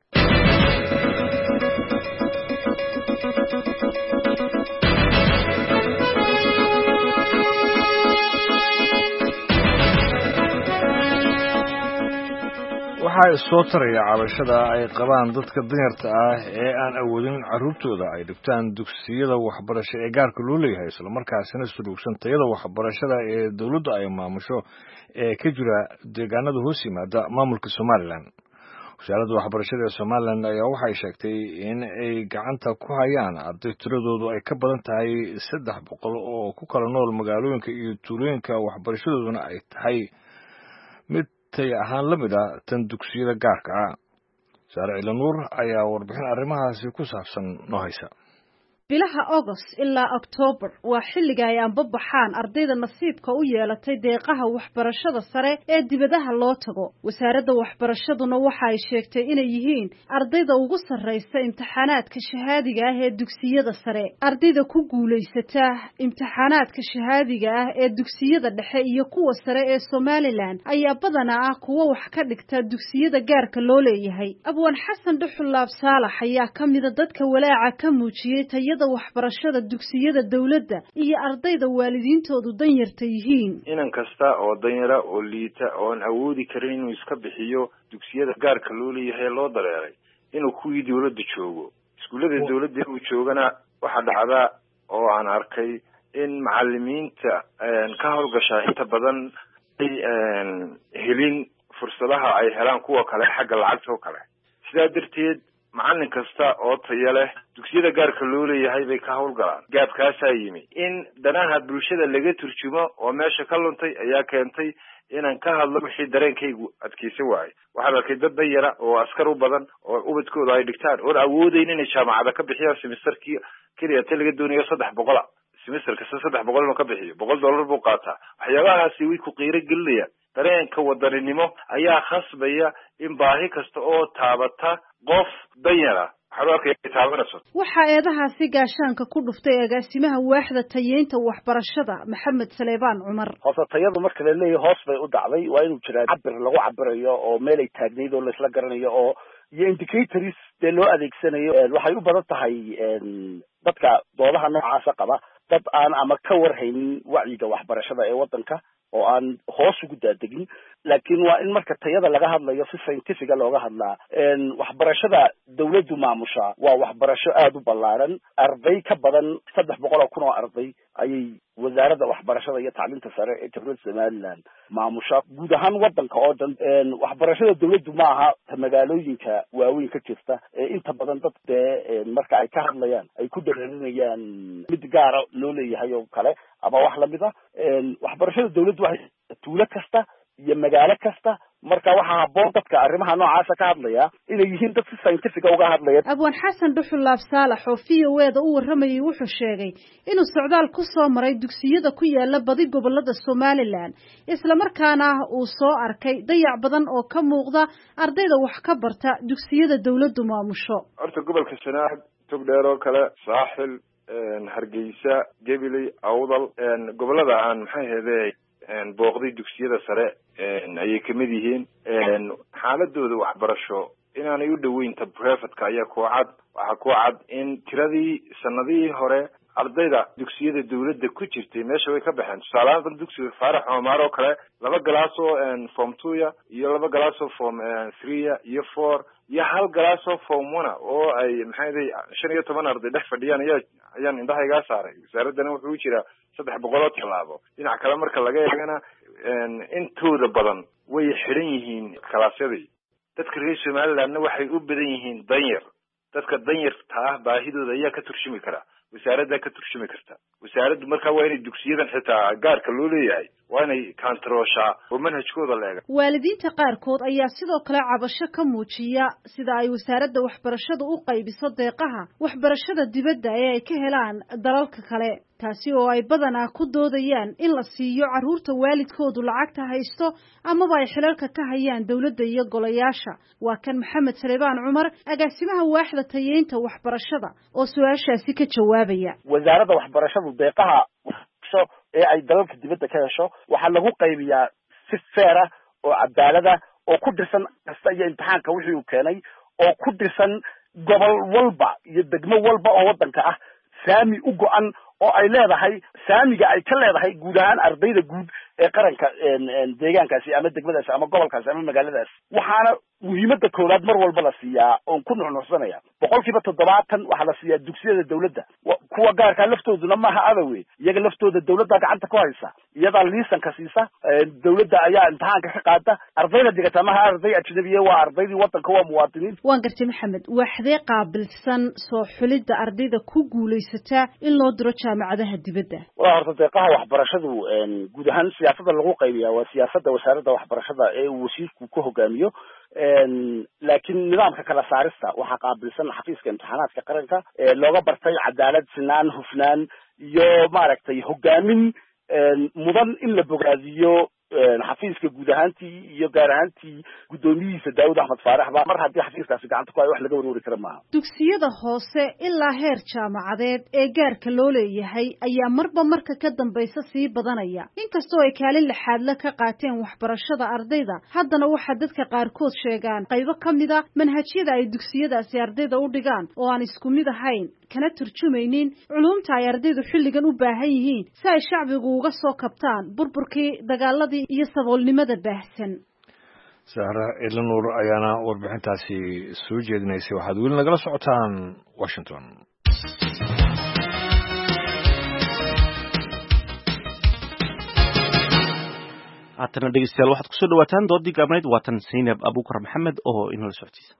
Speaker 2: waxaa soo taraya cabashada ay qabaan dadka danyarta ah ee aan awoodin carruurtooda ay dhigtaan dugsiyada waxbarasho ee gaarka loo leeyahay isla markaasina suluugsan tayada waxbarashada ee dawladdu ay maamusho ee ka jira deegaanada hoos yimaada maamulka Somaliland. wasaaradda waxbarashada ee Somaliland ayaa waxay sheegtay in ay gacanta ku hayaan arday tiradoodu ay ka badan tahay 300 oo ku kala nool magaalooyinka iyo tuulooyinka waxbarashadooduna ay tahay mid tay ahaan la mid ah tan dugsiyada gaarka ah. Saare Ilanuur ayaa warbixin arrimahaasi ku saabsan noo haysa.
Speaker 6: bilaha August ilaa October waa xilliga ay anbabaxaan ardayda nasiibka u yeelatay deeqaha waxbarashada sare ee dibadaha loo tago. wasaaradda waxbarashaduna waxa ay sheegtay inay yihiin ardayda ugu sarreysa imtixaanaadka shahaadiga ah ee dugsiyada sare. ardayda ku guuleysata imtixaanaadka shahaadiga ah ee dugsiyada dhexe iyo kuwa sare ee Somaliland ayaa badanaa ah kuwa wax ka dhigta dugsiyada gaarka loo leeyahay. Abwaan Xasan Dhuxulaab Saalax ayaa ka mid ah dadka walaaca ka muujiyay tayada waxbarashada dugsiyada dawladda iyo ardayda waalidiintoodu danyarta yihiin.
Speaker 14: inan kasta oo danyara oo liita oo aan awoodi karin inuu iska bixiyo dugsiyada gaarka loo leeyahay loo dareeray inuu kuwii dawladda joogo. iskuullada dawladda uu joogana waxa dhacda oo aan arkay in macallimiinta ka howlgashaa inta badan ay helin fursadaha ay helaan kuwa kale xagga lacagta oo kale. sidaa darteed macallin kasta oo tayo leh dugsiyada gaarka loo leeyahay bay ka howlgalaan. gaabkaasaa yimi in danaha bulshada laga turjumo oo meesha ka luntay ayaa keentay inaan ka hadlo wixii dareenkaygu adkeysan waayay. waxaan arkay dad danyara oo askar u badan oo ubadkooda ay dhigtaan oon awoodeyn inay jaamacada ka bixiyaan semesterkii keliya ta laga doonayo 300 semester kasta 300 inuu ka bixiyo $100 buu qaataa. waxyaabahaasi way ku qiiro gelinayaan dareenka wadaninimo ayaa khasbaya in baahi kasta oo taabata qof danyara
Speaker 6: waxaa eedahaasi gaashaanka ku dhuftay agaasimaha waaxda tayeynta waxbarashada Maxamed Saleebaan Cumar.
Speaker 15: horta tayadu marka la leeyahay hoos bay u dhacday waa inuu jiraa cabir lagu cabirayo oo meel ay taagnayd oo la isla garanayo oo iyo indicators ee loo adeegsanayo. waxay u badan tahay dadka doodaha noocaas qaba dad aan ama ka warhaynin wacyiga waxbarashada ee wadanka oo aan hoos ugu daadegin laakiin waa in marka tayada laga hadlayo si scientific looga hadlaa waxbarashada dawladdu maamusha waa waxbarasho aad u ballaaran arday ka badan 300,000 oo arday ayay wasaaradda waxbarashada iyo tacliinta sare ee Jamhuuriyadda Somaliland maamusha guud ahaan wadanka oo dhan waxbarashada dawladdu ma aha magaalooyinka waaweyn ka jirta inta badan dad marka ay ka hadlayaan ay ku dareerinayaan mid gaar ah loo leeyahay oo kale ama wax la mid ah waxbarashada dawladdu waxay tuulo kasta iyo magaalo kasta marka waxa haboon dadka arrimaha noocaas ka hadlaya inay yihiin dad si scientific uga hadlaya
Speaker 6: abwan xasan dhuxulaab saalax oo fiyoweeda u waramayay wuxuu sheegay inuu socdaal ku soo maray dugsiyada ku yaala badi gobolada Somaliland isla markaana uu soo arkay dayac badan oo ka muuqda ardayda wax ka barta dugsiyada dawladdu maamusho
Speaker 14: horta gobolka Sanaag togdheer oo kale saaxil hargeysa gabiley awdal gobolada aan maxay heeday booqday dugsiyada sare ayay kamid yihiin xaaladooda waxbarasho inaanay u dhaweynta privatka ayaa ku cad in tiradii sanadihii hore ardayda dugsiyada dawladda ku jirtay meesha way ka baxeen tusaale ahaan dugsiga Faarax Omar oo kale 2 galaas oo form 2 iyo 2 galaas oo form 3 iyo 4 iyo 1 galaas oo form 1 oo ay maxay 15 arday dhex fadhiyaan ayaan indhahayga saaray wasaaradana wuxuu jiraa 300 talaabo dhinaca kale marka laga eegana intooda badan way xiran yihiin kalaasyadii dadka reer Somaliland waxay u badan yihiin danyar dadka danyarta ah baahidooda ayaa ka turshumi kara wasaaradda ka turshumi karta wasaaraddu marka waa inay dugsiyadan xitaa gaarka loo leeyahay waa inay kantaroosha oo manhajkooda leega
Speaker 6: waalidiinta qaarkood ayaa sidoo kale cabasho ka muujiya sida ay wasaaradda waxbarashadu u qaybiso deeqaha waxbarashada dibadda ee ay ka helaan dalalka kale taasi oo ay badanaa ku doodayaan in la siiyo carruurta waalidkoodu lacagta haysto amaba ay xilalka ka hayaan dawladda iyo golayaasha waa kan Maxamed Saleebaan Cumar agaasimaha waaxda tayeynta waxbarashada oo su'aashaasi ka jawaabaya
Speaker 15: wasaaradda waxbarashadu deeqaha ee ay dalalka dibadda ka hesho waxa lagu qaybiyaa si fair ah oo cadaalad ah oo ku dhisan kasta iyo imtixaanka wixii uu keenay oo ku dhisan gobol walba iyo degmo walba oo wadanka ah saami u go'an oo ay leedahay saamiga ay ka leedahay guud ahaan ardayda guud ee qaranka deegaankaasi ama degmadaasi ama gobolkaasi ama magaaladaas waxaana muhiimada koowaad mar walba la siiyaa oo ku nuxnuxsanaya 70% waxa la siiyaa dugsiyada dawladda kuwa gaarka laftooduna maaha adawe iyaga laftooda dawladda gacanta ku haysa iyada liisanka siisa dawladda ayaa imtixaanka ka qaada ardayda digata maaha arday ajnabiye waa ardaydii wadanka waa muwaadiniin
Speaker 6: waan gartay Maxamed waxdee qaabilsan soo xulidda ardayda ku guuleysata in loo diro jaamacadaha dibadda
Speaker 15: waa horta deeqaha waxbarashadu guud ahaan siyaasadda lagu qaybiyaa waa siyaasadda wasaaradda waxbarashada ee uu wasiirku ku hogaamiyo laakiin nidaamka kala saarista waxa qaabilsan xafiiska imtixaanaadka qaranka looga bartay cadaalad sinaan hufnaan iyo maaragtay hogaamin mudan in la bogaadiyo xafiiska guud ahaantii iyo gaar ahaantii gudoomiyihiisa Daawud Axmed Faarax ba mar haddii xafiiskaasi gacanta ku ay wax laga warwari karo maaha
Speaker 6: dugsiyada hoose ilaa heer jaamacadeed ee gaarka loo leeyahay ayaa marba marka ka dambaysa sii badanaya inkastoo ay kaalin lixaad la ka qaateen waxbarashada ardayda haddana waxa dadka qaarkood sheegaan qaybo kamida manhajyada ay dugsiyadaasi ardayda u dhigaan oo aan isku mid ahayn kana turjumaynin culumta ay ardaydu xilligan u baahan yihiin si ay shacbigu uga soo kabtaan burburkii dagaaladii iyo saboolnimada baahsan
Speaker 2: Sahra Elanur ayaana warbixintaasi soo jeedinaysay waxaad weli nagala socotaan Washington
Speaker 1: haatana dhegeystayaal waxaad kusoo dhawaataan doodii gaabnayd waatan Zainab Abuukar Maxamed oo inala socodsiisa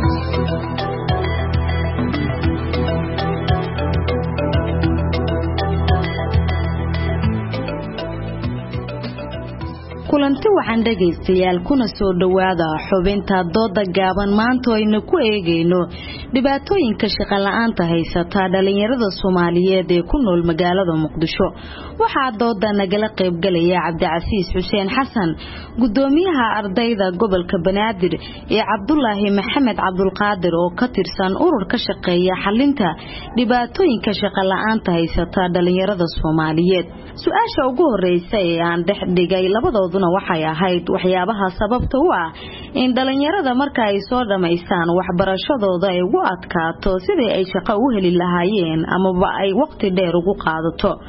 Speaker 16: kulanti waxaan dhagaystayaal kuna soo dhawaada xubinta dooda gaaban maanta aynu ku eegayno dhibaatooyinka shaqo la'aanta haysata dhalinyarada Soomaaliyeed ee ku nool magaalada Muqdisho waxaa dooda nagala qayb galaya Cabdicasiis Xuseen Xasan gudoomiyaha ardayda gobolka Banaadir ee Cabdullaahi Maxamed Cabdulqaadir oo ka tirsan ururka shaqeeya xalinta dhibaatooyinka shaqo la'aanta haysata dhalinyarada Soomaaliyeed su'aasha ugu horeysa ee aan dhigay labadooda waxay ahayd waxyaabaha sababta u ah in dhalinyarada marka ay soo dhameystaan waxbarashadooda ay ugu adkaato sidii ay shaqo u heli lahaayeen ama ay waqti dheer ugu qaadato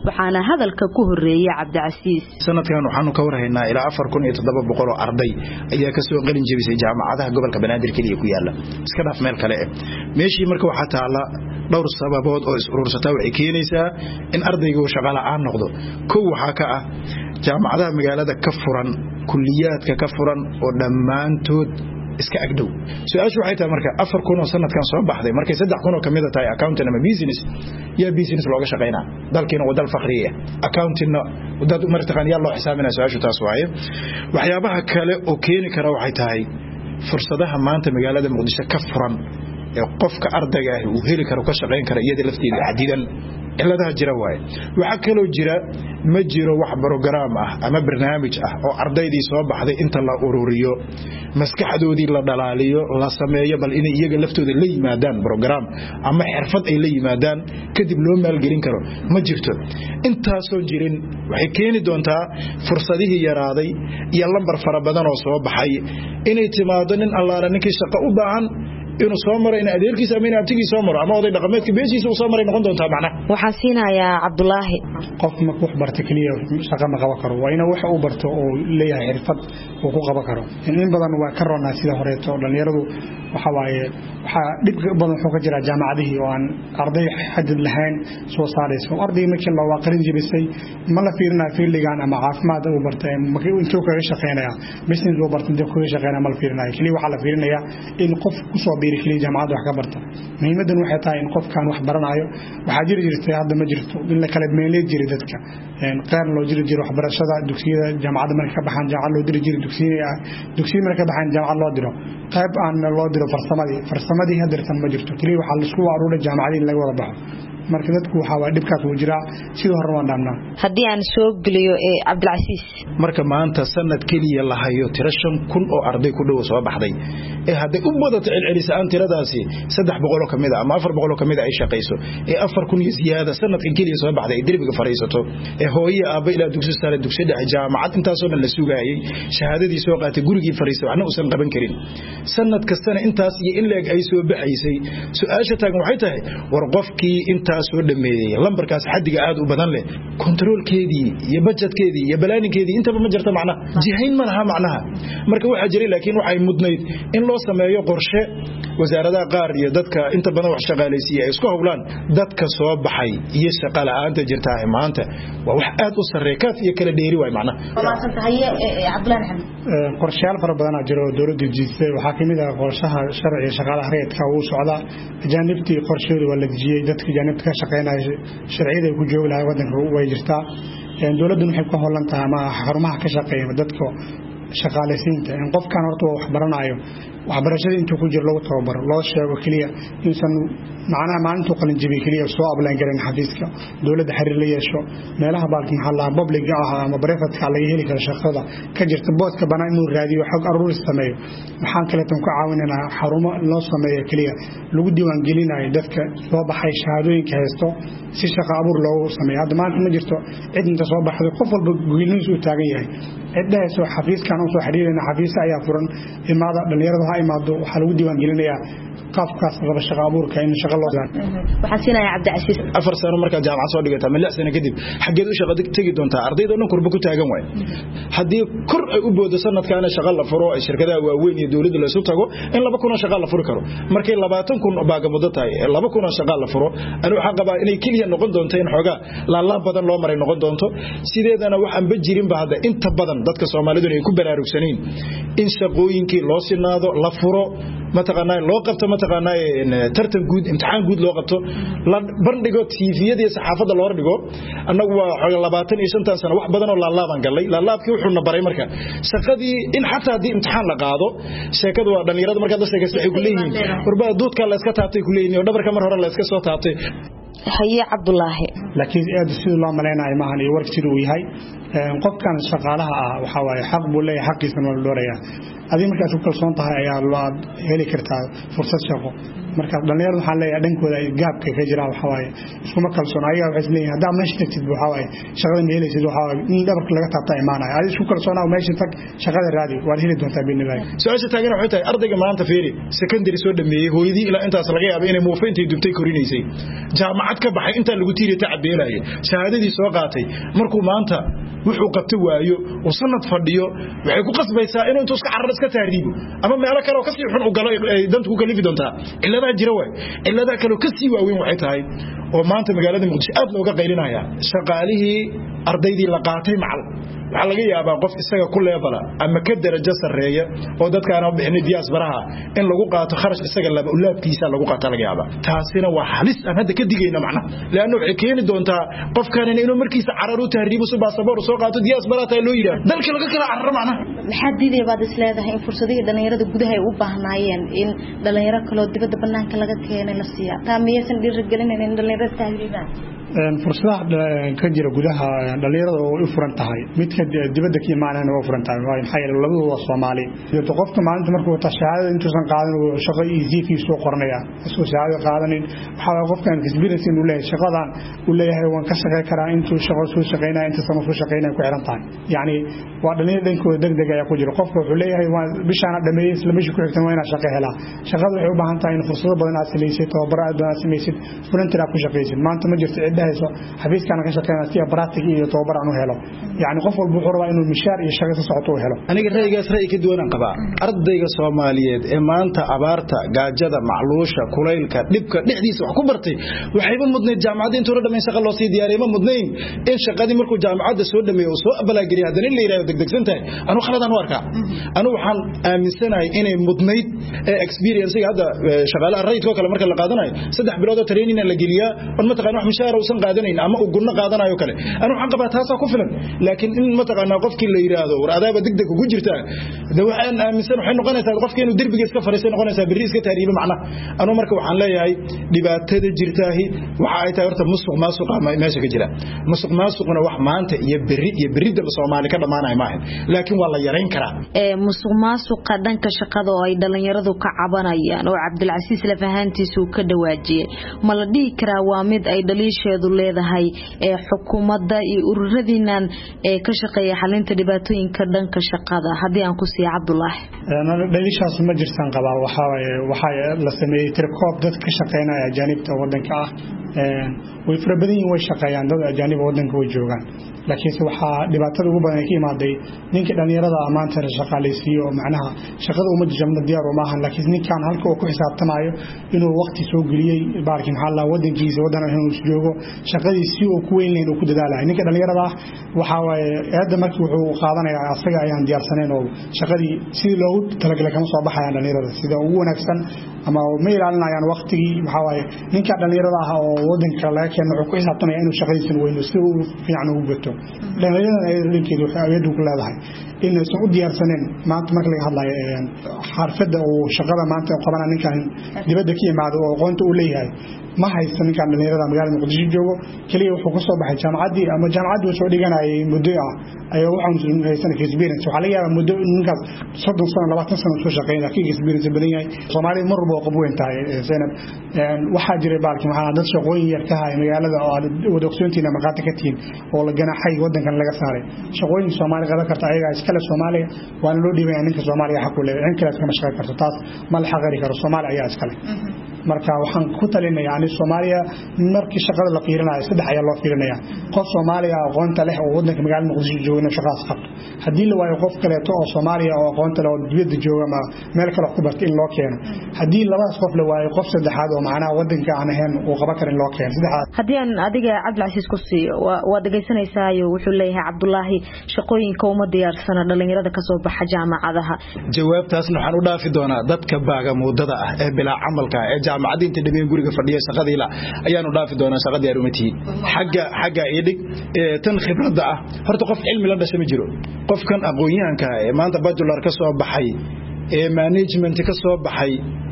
Speaker 16: waxaana hadalka ku horeeyay Cabdicasiis.
Speaker 17: sanadkan waxaanu ka warhaynaa ilaa 4700 oo arday ayaa ka soo qalin jabisay jaamacadaha gobolka Banaadir kaliya ku yaala iska dhaaf meel kale meeshii marka waxa taala dhowr sababood oo is urursata waxay keenaysaa in ardaygu uu shaqo la'aan noqdo kow waxa ka ah jaamacadaha magaalada ka furan kulliyaadka ka furan oo dhammaantood iska agdhow su'aashu waxay tahay marka 4,000 oo sanadkan soo baxday markay 3,000 oo kamid tahay accountant ama business ya business looga shaqeynaa dalkeena waa dal faqriye accountant dad martaqaan yaa loo xisaabinaa su'aashu taas waaye waxyaabaha kale oo keeni kara waxay tahay fursadaha maanta magaalada Muqdisho ka furan ee qofka ardayga ah uu heli karo ka shaqeyn kara iyada lafteeda xadidan ciladaha jira waaye waxa kale oo jira ma jiro wax program ah ama barnaamij ah oo ardaydii soo baxday inta la ururiyo maskaxdoodii la dhalaaliyo la sameeyo bal inay iyaga laftooda la yimaadaan program ama xirfad ay la yimaadaan kadib loo maalgelin karo ma jirto intaasoo jirin waxay keeni doontaa fursadihii yaraaday iyo lambar fara badan oo soo baxay inay timaado nin allaala ninkii shaqo u baahan inuu soo maro in adeerkiisa ama in abtigiisa soo maro ama oday dhaqameedka beeshiisa uu soo maray noqon doontaa macna
Speaker 18: waxaan siinayaa Cabdulaahi
Speaker 19: qof ma wax barta kaliya shaqo ma qaban karo waa inuu wax u barto oo leeyahay xirfad uu ku qaban karo in badan waa ka roonaa sida horeeto dhalinyaradu waxa waaye waxa dhib badan wuxuu ka jira jaamacadihii oo aan arday xadid lahayn soo saarayso arday markii la waaqalin jibisay ma la fiirinayo fiildigan ama caafimaad uu bartay markii uu intuu kaga shaqeynaya business uu bartay intuu kaga shaqeynaya ma la fiirinayo kaliya waxa la fiirinaya in qof ku soo kaliya jaamacad wax ka barta muhiimadan waxay tahay in qofkan wax baranayo waxa jirtay hadda ma jirto in la kala meelay jiray dadka qaar loo jiro waxbarashada dugsiyada jaamacadda marka ka baxaan jaamacad loo diri jiray dugsiga marka ka baxaan jaamacad loo diro qayb aan loo diro farsamadii hadartan ma jirto kaliya waxa la isku aruuray jaamacadii laga wada baxo marka dadku waxa waa dhibkaas uu jira sidoo hore waan dhaamnaa
Speaker 18: hadii aan soo galiyo Cabdilcasiis
Speaker 17: marka maanta sanad kaliya la hayo tiro 5,000 oo arday ku dhow soo baxday haday u wadato celcelisaan tiradaasi 300 kamid ah ama 400 kamid ah ay shaqeyso 4,000 ziyaada sanadkan kaliya soo baxday dirbiga fariisato hooyo aaba ila dugsi sare dugsi dhexe jaamacad intaasoo dhan la sugaayay shahaadadii soo qaatay gurigii fariisto waxna uusan qaban karin sanad kastana intaas iyo in leeg ay soo baxaysay su'aasha taagan waxay tahay war qofkii inta soo dhameeyay lambarkaas xadiga aad u badan leh controlkeedii iyo budgetkeedii iyo balaaninkeedii intaba ma jirto macna jihayn ma laha macnaha marka waxa jiray laakiin waxay mudnayd in loo sameeyo qorshe wasaaradaha qaar iyo dadka inta badan wax shaqaaleysiya ay isku hawlaan dadka soo baxay iyo shaqo la'aanta jirta maanta waa wax aad u sareeya kaaf iyo kala dheeri way macna
Speaker 18: walaashan tahay Cabdulaahi Maxamed
Speaker 19: qorshayaal fara badan jiro dawladda jisay waxa kamid ah qorshaha sharciga shaqaalaha reedka uu socda jaanibtii qorshooda waa la dejiyay dadka jaanibta ka shaqeynaya sharciyada ku jooga lahaa wadanka way jirtaa dawladdu waxay ku hoolantaa ama xarumaha ka shaqeeya dadka shaqaaleysiinta in qofkan horta wax baranayo waxbarashada intuu ku jiro lagu tababaro loo sheego kaliya insan macnaha maalintu qalin jabi kaliya soo ablaan garan xafiiska dawladda xiriir la yeesho meelaha baalkan hal public ah ama private ka laga heli karo shaqada ka jirta boodka banaan inuu raadiyo xog aruuris sameeyo waxaan kale tan ku caawinayna xarumo loo sameeyo kaliya lagu diiwaan gelinayo dadka soo baxay shahaadooyinka haysto si shaqo abuur loogu sameeyo hadda maanta ma jirto cid inta soo baxday qof walba guulihiisu u taagan yahay ciddaasoo xafiiskan u soo xiriirina xafiisa ayaa furan imaada dhalinyarada ha imaado waxa lagu diiwaan gelinayaa qaabkaas qaba shaqo abuurka in shaqo loo daan
Speaker 18: waxaan siinayaa Cabdicasiis
Speaker 17: 4 sano marka jaamacad soo dhigata ma 6 sano kadib xageed u shaqo tagi doontaa ardayda oo dhan kurba ku taagan way hadii kor ay u boodo sanadkaana shaqo la furo ay shirkadaha waaweyn iyo dawladda la soo tago in 2,000 shaqo la furi karo markay 20,000 baaga muddo tahay 2,000 shaqo la furo anu waxa qabaa inay kaliya noqon doonto in xogaa la badan loo maray noqon doonto sideedana waxaan bajirin ba hadda inta badan dadka Soomaalidu ay ku baraarugsaneen in shaqooyinkii loo sinaado la furo mataqaanaa loo qabto mataqaanaa tartan guud imtixaan guud loo qabto la bandhigo TV-yada iyo saxaafadda loo dhigo annagu waa 25 sano wax badan oo laalaaban galay laalaabkii wuxuu na baray marka shaqadii in xataa hadii imtixaan la qaado sheekadu waa dhalinyarada marka dadka waxay ku leeyihiin warba duudka la iska taabtay ku leeyihiin oo dhabarka mar hore la iska soo taabtay
Speaker 18: haye Cabdulaahi
Speaker 19: laakiin aad sidoo loo maleynayo maahan iyo warkiisu uu yahay qofkan shaqaalaha ah waxa waaye xaq buu leeyahay xaqiisana waa loo doorayaa adii markaad ku kalsoon tahay ayaa loo heli kartaa fursad shaqo marka dhalinyarada waxaan leeyahay dhankooda ay gaabka ka jiraan waxa waaye iskuma kalsoon ayaga waxay leeyihiin hadaa meesha tagtid waxa waaye shaqada ma helaysid waxa waaye in dhabarka laga taabta imaanaya adiga isku kalsoonaa meesha tag shaqada raadi waad heli doontaa biinilaahi
Speaker 17: su'aasha taagan waxay tahay ardayga maanta fiiri secondary soo dhameeyay hooyadii ilaa intaas laga yaabay inay muufayntii dubtay korinaysay jaamacad ka baxay inta lagu tiiriyay tacabeelay shahaadadii soo qaatay markuu maanta wuxuu qabtay waayo oo sanad fadhiyo waxay ku qasbaysaa inuu intuu iska carrar iska taariibo ama meelo kale oo ka sii xun u galo ay dantu ku kalifi doontaa ciladaha jira way ciladaha kale oo ka sii waaweyn waxay tahay oo maanta magaalada Muqdisho aad looga qaylinaya shaqaalihii ardaydii la qaatay macal waxa laga yaabaa qof isaga ku leebala ama ka darajo sareeya oo dadkaana bixin diyaasbaraha in lagu qaato kharash isaga laba ulaabkiisa lagu qaato laga yaabaa taasina waa halis aan hadda ka digayna macna laana waxay keeni doontaa qofkan inuu markiisa carar u tahriibo soo baasaboor soo qaato diyaasbaraha taa loo yiraahdo dalka laga kala carar macna
Speaker 18: maxaa diiday baad isleedahay in fursadihii dhalinyarada gudaha ay u baahnaayeen in dhalinyaro kale oo dibadda banaanka laga keenay la siiya taa miyaysan dhiirigelinayn in dhalinyarada tahriibaan
Speaker 19: fursadaha ka jira gudaha dhalinyarada oo u furan tahay midka dibadda ka imaanayna waa furan tahay maxay labadu waa Soomaali iyo qofka maalinta markuu tashaada intuusan qaadan shaqo ECF soo qornaya isku shahaado qaadanin waxa qofkan experience inuu leeyahay shaqadan uu leeyahay waan ka shaqeyn karaa intuu shaqo soo shaqeynaa inta sano soo shaqeynaa ku xiran tahay yani waa dhalinyarada inkooda degdeg ay ku jiro qofka wuxuu leeyahay waan bishaan dhameeyay isla meeshii ku xigtan waa inaa shaqo helaa shaqadu waxay u baahan tahay in fursado badan aad sameeysid tababar aad badan sameeysid volunteer ku shaqeysid maanta ma jirto dhahayso xafiiskana ka shaqeynaa si practical iyo tababar aan u helo yani qof walba wuxuu rabaa inuu mishaar iyo shaqo socoto u helo
Speaker 17: aniga ra'yigaas ra'yi ka duwan aan qabaa ardayga Soomaaliyeed ee maanta abaarta gaajada macluusha kulaylka dhibka dhixdiisa wax ku bartay waxayba mudnayd jaamacadda intuu dhameeyay shaqo loo sii diyaariyay ma mudnayn in shaqadii markuu jaamacadda soo dhameeyo oo soo abalaagiriyo hadana la yiraahdo degdegsan tahay anu khaladan u arkaa anu waxaan aaminsanahay inay mudnayd experience hadda shaqaalaha rayidka kale marka la qaadanayo 3 bilood oo training la geliyaa oo ma taqaan wax mishaar oo san qaadanayn ama uu gurna qaadanayo kale anu waxaan qabaa taas ku filan laakiin in ma taqaan qofkii la yiraahdo war adaaba degdeg ugu jirta waxaan aaminsan waxay noqonaysaa qofkii inuu derbiga iska fariisan noqonaysaa bari iska taariibo macna anu marka waxaan leeyahay dhibaatada jirtaahi waxa ay tahay horta musuq meesha ka jira musuqna wax maanta iyo berida Soomaali ka dhamaanay maahan laakiin waa la yareyn karaa
Speaker 16: musuqmaasuqa dhanka shaqada oo ay dhalinyaradu ka cabanayaan oo Cabdilcasiis lafahantiisu ka dhawaajiyay ma la dhigi karaa waa mid ay dhaliisheedu leedahay xukuumadda iyo ururadiinan ka shaqeeya xalinta dhibaatooyinka dhanka shaqada hadii aan ku siiyo Cabdullaahi
Speaker 19: dhaliishaas ma jirsan qabaa waxa la sameeyay tirkoob dad ka shaqeynaya ajaanibta wadanka ah way farabadan way shaqeeyaan dad ajaanib wadanka way joogaan laakiin waxa dhibaatada ugu badan ay ka imaaday ninka dhalinyarada amaanta shaqaaleysiyo macnaha shaqada uma jamna diyaar uma ahan laakiin ninkan halka uu ku xisaabtamayo inuu waqti soo galiyay baarkin hal wadankiisa wadana inuu joogo shaqadiisi uu ku weyn inuu ku dadaalayo ninka dhalinyarada waxa waaye hadda markii wuxuu qaadanayaa asaga ayaan diyaarsaneyn oo shaqadii sidii loogu talagalay kama soo baxayaan dhalinyarada sida ugu wanaagsan ama ma ilaalinayaan waqtigii waxa waaye ninka dhalinyarada ah oo wadanka laga keenay wuxuu ku xisaabtamaya inuu shaqadiisa weyn si uu fiican ugu gato dhalinyarada ay linkeedu waxay awood ku leedahay inay soo diyaarsaneen maanta marka laga hadlayo xarfada oo shaqada maanta qabana ninkan dibadda ka yimaado oo aqoonta u leeyahay ma haysan ninkan dhalinyarada magaalada Muqdisho joogo kaliya wuxuu ka soo baxay jaamacadii ama jaamacaddu soo dhiganayay muddo ayaa waxaan haysan experience waxa laga yaabaa muddo ninkaas 30 sano 20 sano soo shaqeynaya kii experience badan yahay Soomaaliya mar walba qabo intaay Zainab waxa jiray baalkii waxa dad shaqooyin yar ka hay magaalada oo wada ogsoontiina marqaati ka tiin oo la ganaxay wadankan laga saaray shaqooyin Soomaaliya qada karta ayaga iskala Soomaaliya waan loo dhiibay ninka Soomaaliya xaq u leeyahay in kale iska mashaqay karto taas ma la xaqari karo Soomaaliya ayaa iskale marka waxaan ku talinayaa yani Soomaaliya markii shaqada la fiirinayo saddex ayaa loo fiirinayaa qof Soomaaliya aqoonta leh oo wadanka magaalada Muqdisho jooga shaqaas qabto hadii la waayo qof kale oo Soomaaliya oo aqoonta leh oo dibadda jooga ma meel kale ku bartay in loo keeno hadii labadaas qof la waayo qof saddexaad oo macnaha wadanka aan ahayn oo qaba karin loo keeno saddexaad
Speaker 16: hadii aan adiga Cabdilcasiis ku siiyo waa dhageysanaysaa wuxuu leeyahay Cabdullaahi shaqooyinka uma diyaarsana dhalinyarada ka soo baxa jaamacadaha
Speaker 17: jawaabtaasna waxaan u dhaafi doonaa dadka baaga mudada ah ee bilaa camalka ee jaamacadda inta dhameen guriga fadhiya shaqadii la ayaanu dhaafi doonaa shaqadii arumatii xagga idhig tan khibradda ah horta qof cilmi la dhashay ma jiro qofkan aqoonyahanka ee maanta bachelor ka soo baxay ee management ka soo baxay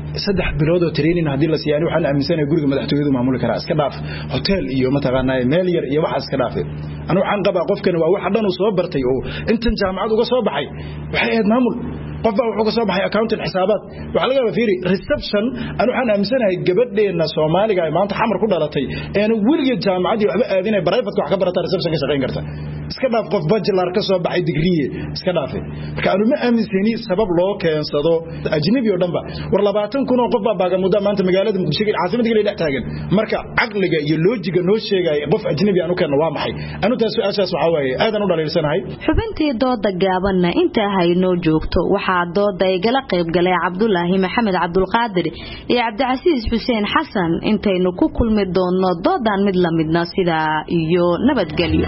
Speaker 17: 3 bilood oo training hadii la siiyay waxaan aaminsanahay guriga madaxtooyadu maamuli kara iska dhaaf hotel iyo ma taqaanay meel yar iyo waxa iska dhaafay anu waxaan qabaa qofkan waa wax dhan uu soo bartay oo intan jaamacad uga soo baxay waxay ahayd maamul qof baa wuxuu ka soo baxay accountant xisaabaad waxa laga yaabaa fiiri reception anu waxaan aaminsanahay gabadheena Soomaaliga ay maanta xamar ku dhalatay ee weligeed jaamacadii waxba aadinay private wax ka barata reception ka shaqeyn karta iska dhaaf qof bachelor ka soo baxay degree iska dhaafay marka anu ma aaminsani sabab loo keensado ajnabi oo dhanba war 20 kun oo qof baa baaga muddo maanta magaalada Muqdisho ee caasimada galay dhex taagan marka aqliga iyo loojiga noo sheegay qof ajnabi aanu keenno waa maxay anu taas su'aashaas waxa waaye aadan u dhaleelsanahay
Speaker 16: xubintii dooda gaabanna inta hayno joogto waxa dooda ay gala qayb galay Cabdullaahi Maxamed Cabdulqaadir iyo Cabdicasiis Xuseen Xasan intaynu ku kulmi doono doodan mid la midna sida iyo nabadgelyo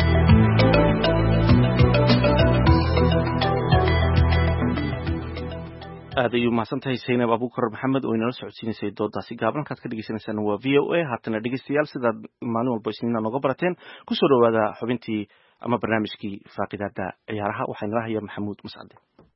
Speaker 1: aad ayuu mahadsantahay Saynab Abuukar Maxamed oo inala socodsiinaysay doodaasi gaaban kaad ka dhageysanaysaan waa VOA haatana dhegeystayaal sidaad maalin walba isniina nooga barateen ku soo dhawaada xubintii ama barnaamijkii faaqidaada ciyaaraha waxaa inala haya Maxamuud Mascade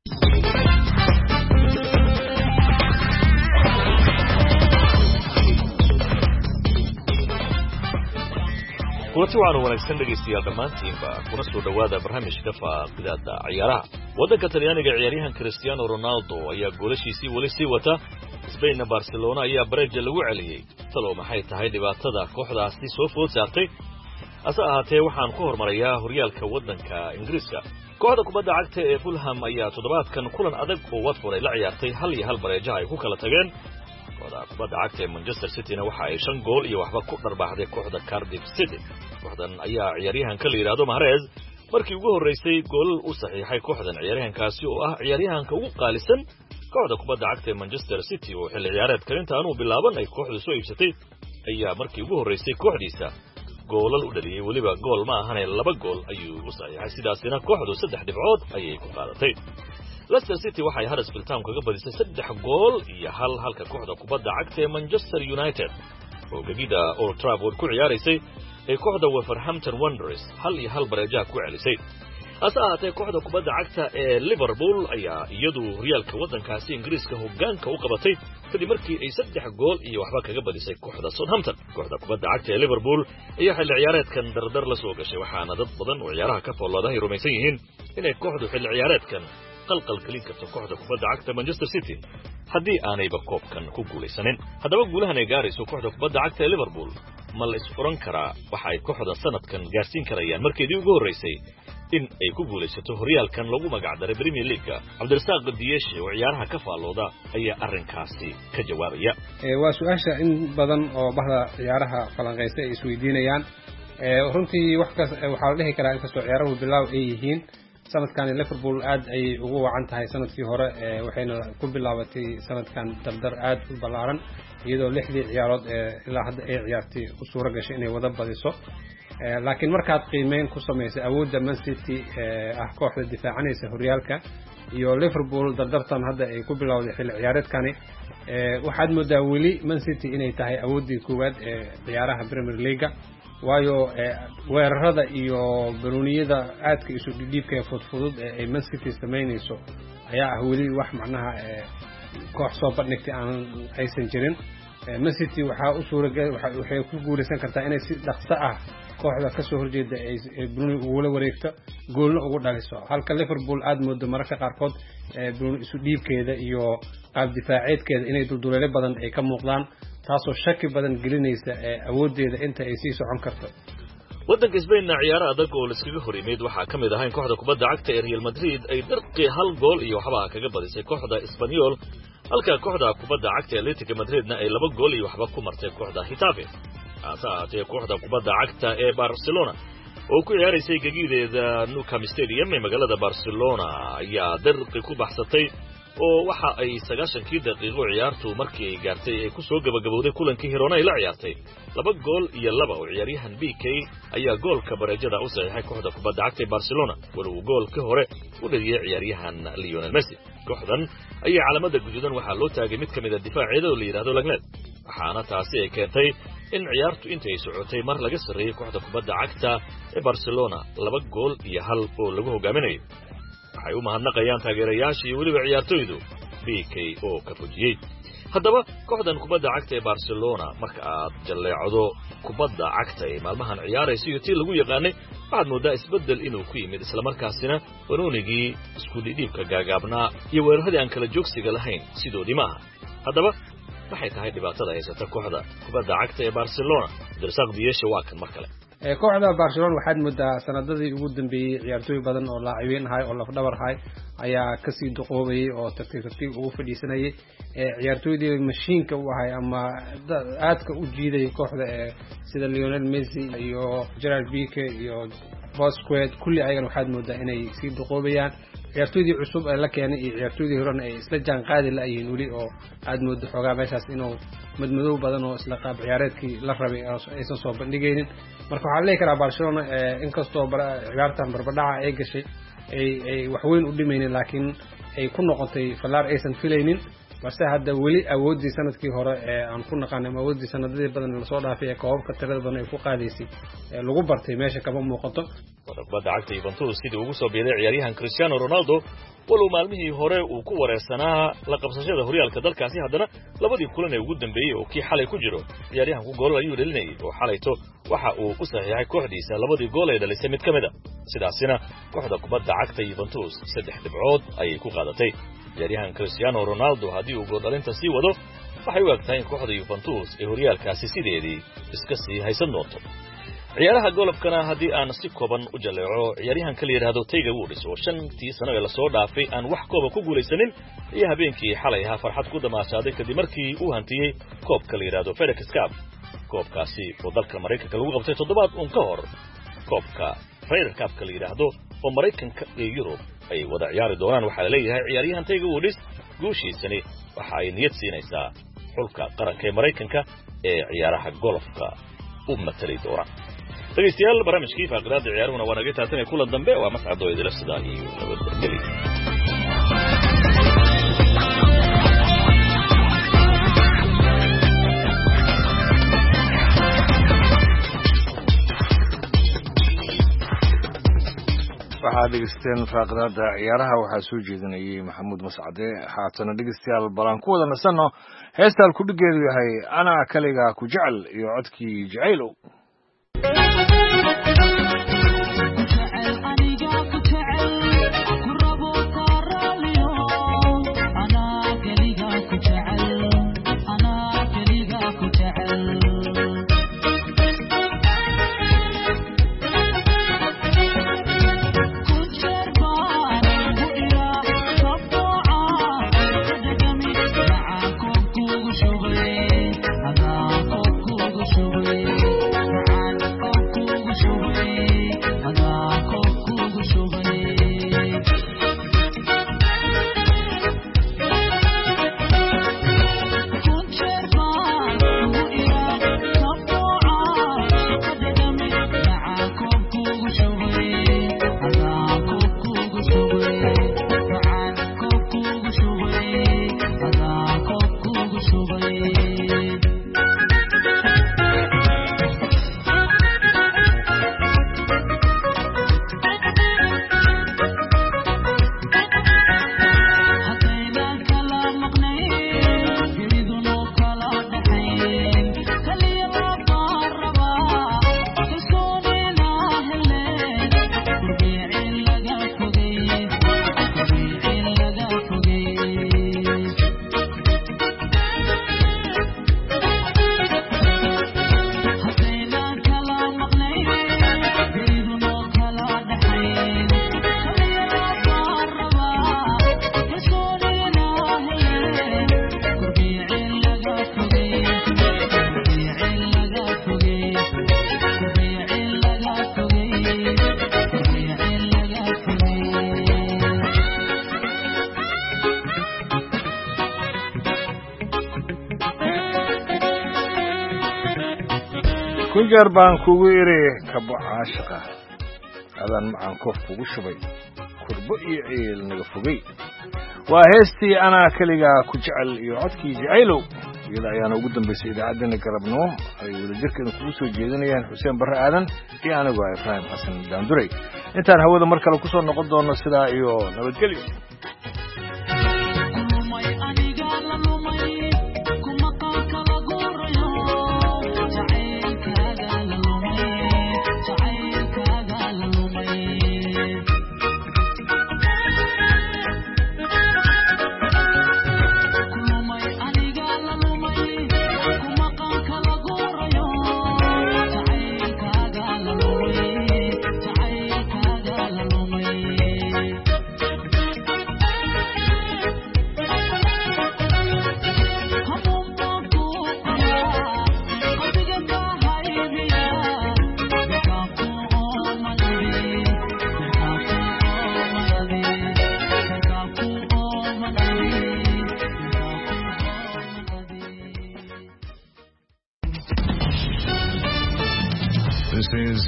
Speaker 20: kulanti waxaanu wanaagsan dhegaystayaal dhammaantiinba kuna soo dhowaada barnaamijka faaqidaada ciyaaraha waddanka talyaaniga ciyaaryahan Cristiano Ronaldo ayaa goolashiisii weli sii wata Spainna Barcelona ayaa bareeja lagu celiyey talo maxay tahay dhibaatada kooxdaasi soo food saartay ase ahaatee waxaan ku hormarayaa horyaalka waddanka Ingiriiska kooxda kubadda cagta ee Fulham ayaa toddobaadkan kulan adag oo Watford ay la ciyaartay 1-1 bareeja ay ku kala tageen kooxda kubadda cagta ee Manchester City-na waxa ay 5 gool iyo waxba ku dharbaaxday kooxda Cardiff City kooxdan ayaa ciyaaryahanka la yiraahdo Mahrez markii ugu horeysay gool u saxiixay kooxdan ciyaaryahankaasi oo ah ciyaaryahanka ugu qaalisan kooxda kubadda cagta ee Manchester City oo xilli ciyaareedkan inta aanu bilaaban ay kooxdu soo iibsatay ayaa markii ugu horeysay kooxdiisa goolal u dhaliyay waliba gool ma ahan 2 gool ayuu u saxiixay sidaasina kooxdu 3 dhibcood ayay ku qaadatay Leicester City waxay Huddersfield Town kaga badisay 3 gool iyo 1 halka kooxda kubadda cagta ee Manchester United oo gagida Old Trafford ku ciyaaraysay ay kooxda Wolverhampton Wanderers 1-1 bareeja ku celisay ase ahaatee kooxda kubadda cagta ee Liverpool ayaa iyadu horyaalka waddankaasi Ingiriiska hoggaanka u qabatay kadib markii ay 3 gool iyo waxba kaga badisay kooxda Southampton kooxda kubadda cagta ee Liverpool ayaa xilli ciyaareedkan dardar la soo gashay waxaana dad badan oo ciyaaraha ka foolooday rumaysan yihiin inay kooxdu xilli ciyaareedkan qalqal gelin karto kooxda kubadda cagta Manchester City haddii aanayba koobkan ku guulaysanin haddaba guulahan ay gaarayso kooxda kubadda cagta ee Liverpool ma la isfuran karaa waxa ay kooxda sanadkan gaarsiin karayaan markeedii ugu horeysay in ay ku guulaysato horyaalkan lagu magac daray Premier League Cabdirasaaq Diyeshi oo ciyaaraha ka faalooda ayaa arrinkaasi ka jawaabaya
Speaker 21: waa su'aasha in badan oo bahda ciyaaraha falanqeysta ay isweydiinayaan runtii waxa la dhihi karaa inkastoo ciyaaruhu bilaaw ay yihiin sanadkan Liverpool aad ay ugu wacan tahay sanadkii hore waxayna ku bilaabatay sanadkan dardar aad u ballaaran iyadoo 6 ciyaarood ilaa hadda ay ciyaartay u suura gashay inay wada badiso laakiin markaad qiimeyn ku sameysay awoodda Man City kooxda difaacanaysa horyaalka iyo Liverpool dardartan hadda ay ku bilowday xilli ciyaareedkani waxaad moodaa weli Man City inay tahay awooddii koowaad ee ciyaaraha Premier League waayo weerarada iyo barooniyada aadka isu dhibka ee fudud ee Man City sameynayso ayaa ah weli wax macnaha koox soo bandhigtay aan aysan jirin Man City waxa u suuragal waxay ku guuleysan kartaa inay si dhaqso ah kooxda ka soo horjeeda ay Bruno ugu la wareegto goolna ugu dhaliso halka Liverpool aad moodo mararka qaarkood Bruno isu dhiibkeeda iyo qaab difaaceedkeeda inay dulduleele badan ay ka muuqdaan taasoo shaki badan gelinaysa awoodeeda inta ay sii socon karto
Speaker 20: waddanka Spainna ciyaaro adag oo la iskaga hor yimid waxaa ka mid ahayn kooxda kubadda cagta ee Real Madrid ay dirqi 1 gool iyo waxba kaga badisay kooxda Espanyol halka kooxda kubadda cagta ee Atletico Madridna ay 2 gool iyo waxba ku martay kooxda Getafe asaatee kooxda kubadda cagta ee Barcelona oo ku ciyaaraysay gagideeda Nou Camp Stadium ee magaalada Barcelona ayaa dirqi ku baxsatay oo waxa ay 90 daqiiqo ciyaartu markii gaartay ay ku soo gabagabowday kulankii Girona ay la ciyaartay 2 gool iyo 2 oo ciyaaryahan BK ayaa goolka bareejada u saxiixay kooxda kubadda cagta ee Barcelona walow goolka hore u dhaliyay ciyaaryahan Lionel Messi kooxdan ayaa calaamada guduudan waxa loo taagay mid kamid ah difaaceeda oo la yiraahdo Lenglet waxaana taasi ay keentay in ciyaartu intay socotay mar laga sareeyay kooxda kubadda cagta ee Barcelona 2 gool iyo 1 oo lagu hogaaminayay waxay u mahadnaqayaan taageerayaashii iyo weliba ciyaartoydu BK oo ka fujiyay haddaba kooxdan kubadda cagta ee Barcelona marka aad jaleecdo kubadda cagta ee maalmahan ciyaaraysa iyo tii lagu yaqaanay waxaad mooddaa isbeddel inuu ku yimid islamarkaasina banoonigii isku dhidhiibka gaagaabnaa iyo weeraradii aan kala joogsiga lahayn sidoodii ma aha haddaba maxay tahay dhibaatada haysata kooxda kubadda cagta ee barcelona abdirasaaq diyeeshe waa kan mar kale
Speaker 21: kooxda barcelona waxaad moodaa sanadadii ugu dambeeyey ciyaartooy badan oo laacibiin ahay oo lafdhabar ahay ayaa kasii duqoobayay oo tartiib ugu fadhiisanayay ciyaartooydii mashiinka u ahay ama aadka u jiidayay kooxda sida Lionel Messi iyo Gerard Pique iyo Busquets kulli ayagan waxaad moodaa inay sii duqoobayaan ciyaartooydii cusub ee la keenay iyo ciyaartooydii horena ay isla jaan qaadi la'yihiin weli oo aad moodo xoogaa meeshaas inuu madmadow badan oo isla qaab ciyaareedkii la rabay aysan soo bandhigaynin marka waxaa leeyahay karaa Barcelona inkastoo ciyaartan barbadhaca ay gashay ay wax weyn u dhimaynin laakiin ay ku noqotay falaar aysan filaynin balse hadda weli awoodii sanadkii hore aan ku naqaanay awoodii sanadadii badan la soo dhaafay koobka tirada badan ay ku qaadaysay lagu bartay meesha kaba muuqato
Speaker 20: kubadda cagta Juventus sidii ugu soo biiray ciyaaryahan Cristiano Ronaldo walow maalmihii hore uu ku wareersanaa la qabsashada horyaalka dalkaasi haddana labadii kulan ee ugu dambeeyay oo kii xalay ku jiro ciyaaryahanku gool ayuu dhalinayay oo xalayto waxa uu u saxiixay kooxdiisa labadii gool ee dhalisay mid kamid ah sidaasina kooxda kubadda cagta Juventus 3 dhibcood ayay ku qaadatay ciyaaryahan Cristiano Ronaldo haddii uu gool dhalinta sii wado waxay u egtahay in kooxda Juventus ee horyaalkaasi sideedii iska sii haysan doonto ciyaaraha golfkana haddii aan si kooban u jaleeco ciyaaryahan kale yiraahdo Tiger Woods oo 5tii sano ee la soo dhaafay aan wax kooba ku guuleysanin iyo habeenkii xalay ahaa farxad ku damaashaday kadib markii uu hantiyay koobka la yiraahdo FedEx Cup koobkaasi oo dalka Mareykanka lagu qabtay toddobaad ka hor koobka Ryder Cup la yiraahdo oo Mareykanka iyo Yurub ay wada ciyaari doonaan waxa la leeyahay ciyaaryahan Tiger Woods guushiisani waxa ay niyad siinaysaa xulka qaranka ee Mareykanka ee ciyaaraha golfka u matalay doona dhageystayaal barnaamijkii faaqidaada ciyaaruhuna waa naga taatay kulan dambe waa mas'ad oo idila sidaa iyo nabadgelyo
Speaker 2: waxaad dhegeysteen faaqidaada ciyaaraha waxaa soo jeedinayay maxamuud mascade haatana dhegeystayaal balan ku wada nasanno heestaan ku dhigeedu yahay anaa kaliga ku jecel iyo codkii jacaylow kunjeer baan kugu iri kabo caashiqa adaan macaan koof kugu shubay kurbo iyo ciil naga fogay waa heestii anaa kaliga ku jecel iyo codkii jacaylow iyada ayaana ugu dambaysay idaacaddeenna galabnimo ay wadajirkeena kugu soo jeedinayaan xuseen barre aadan iyo anigoo ibraahim xasan daanduray intaan hawada mar kale ku soo noqon doono sidaa iyo nabadgelyo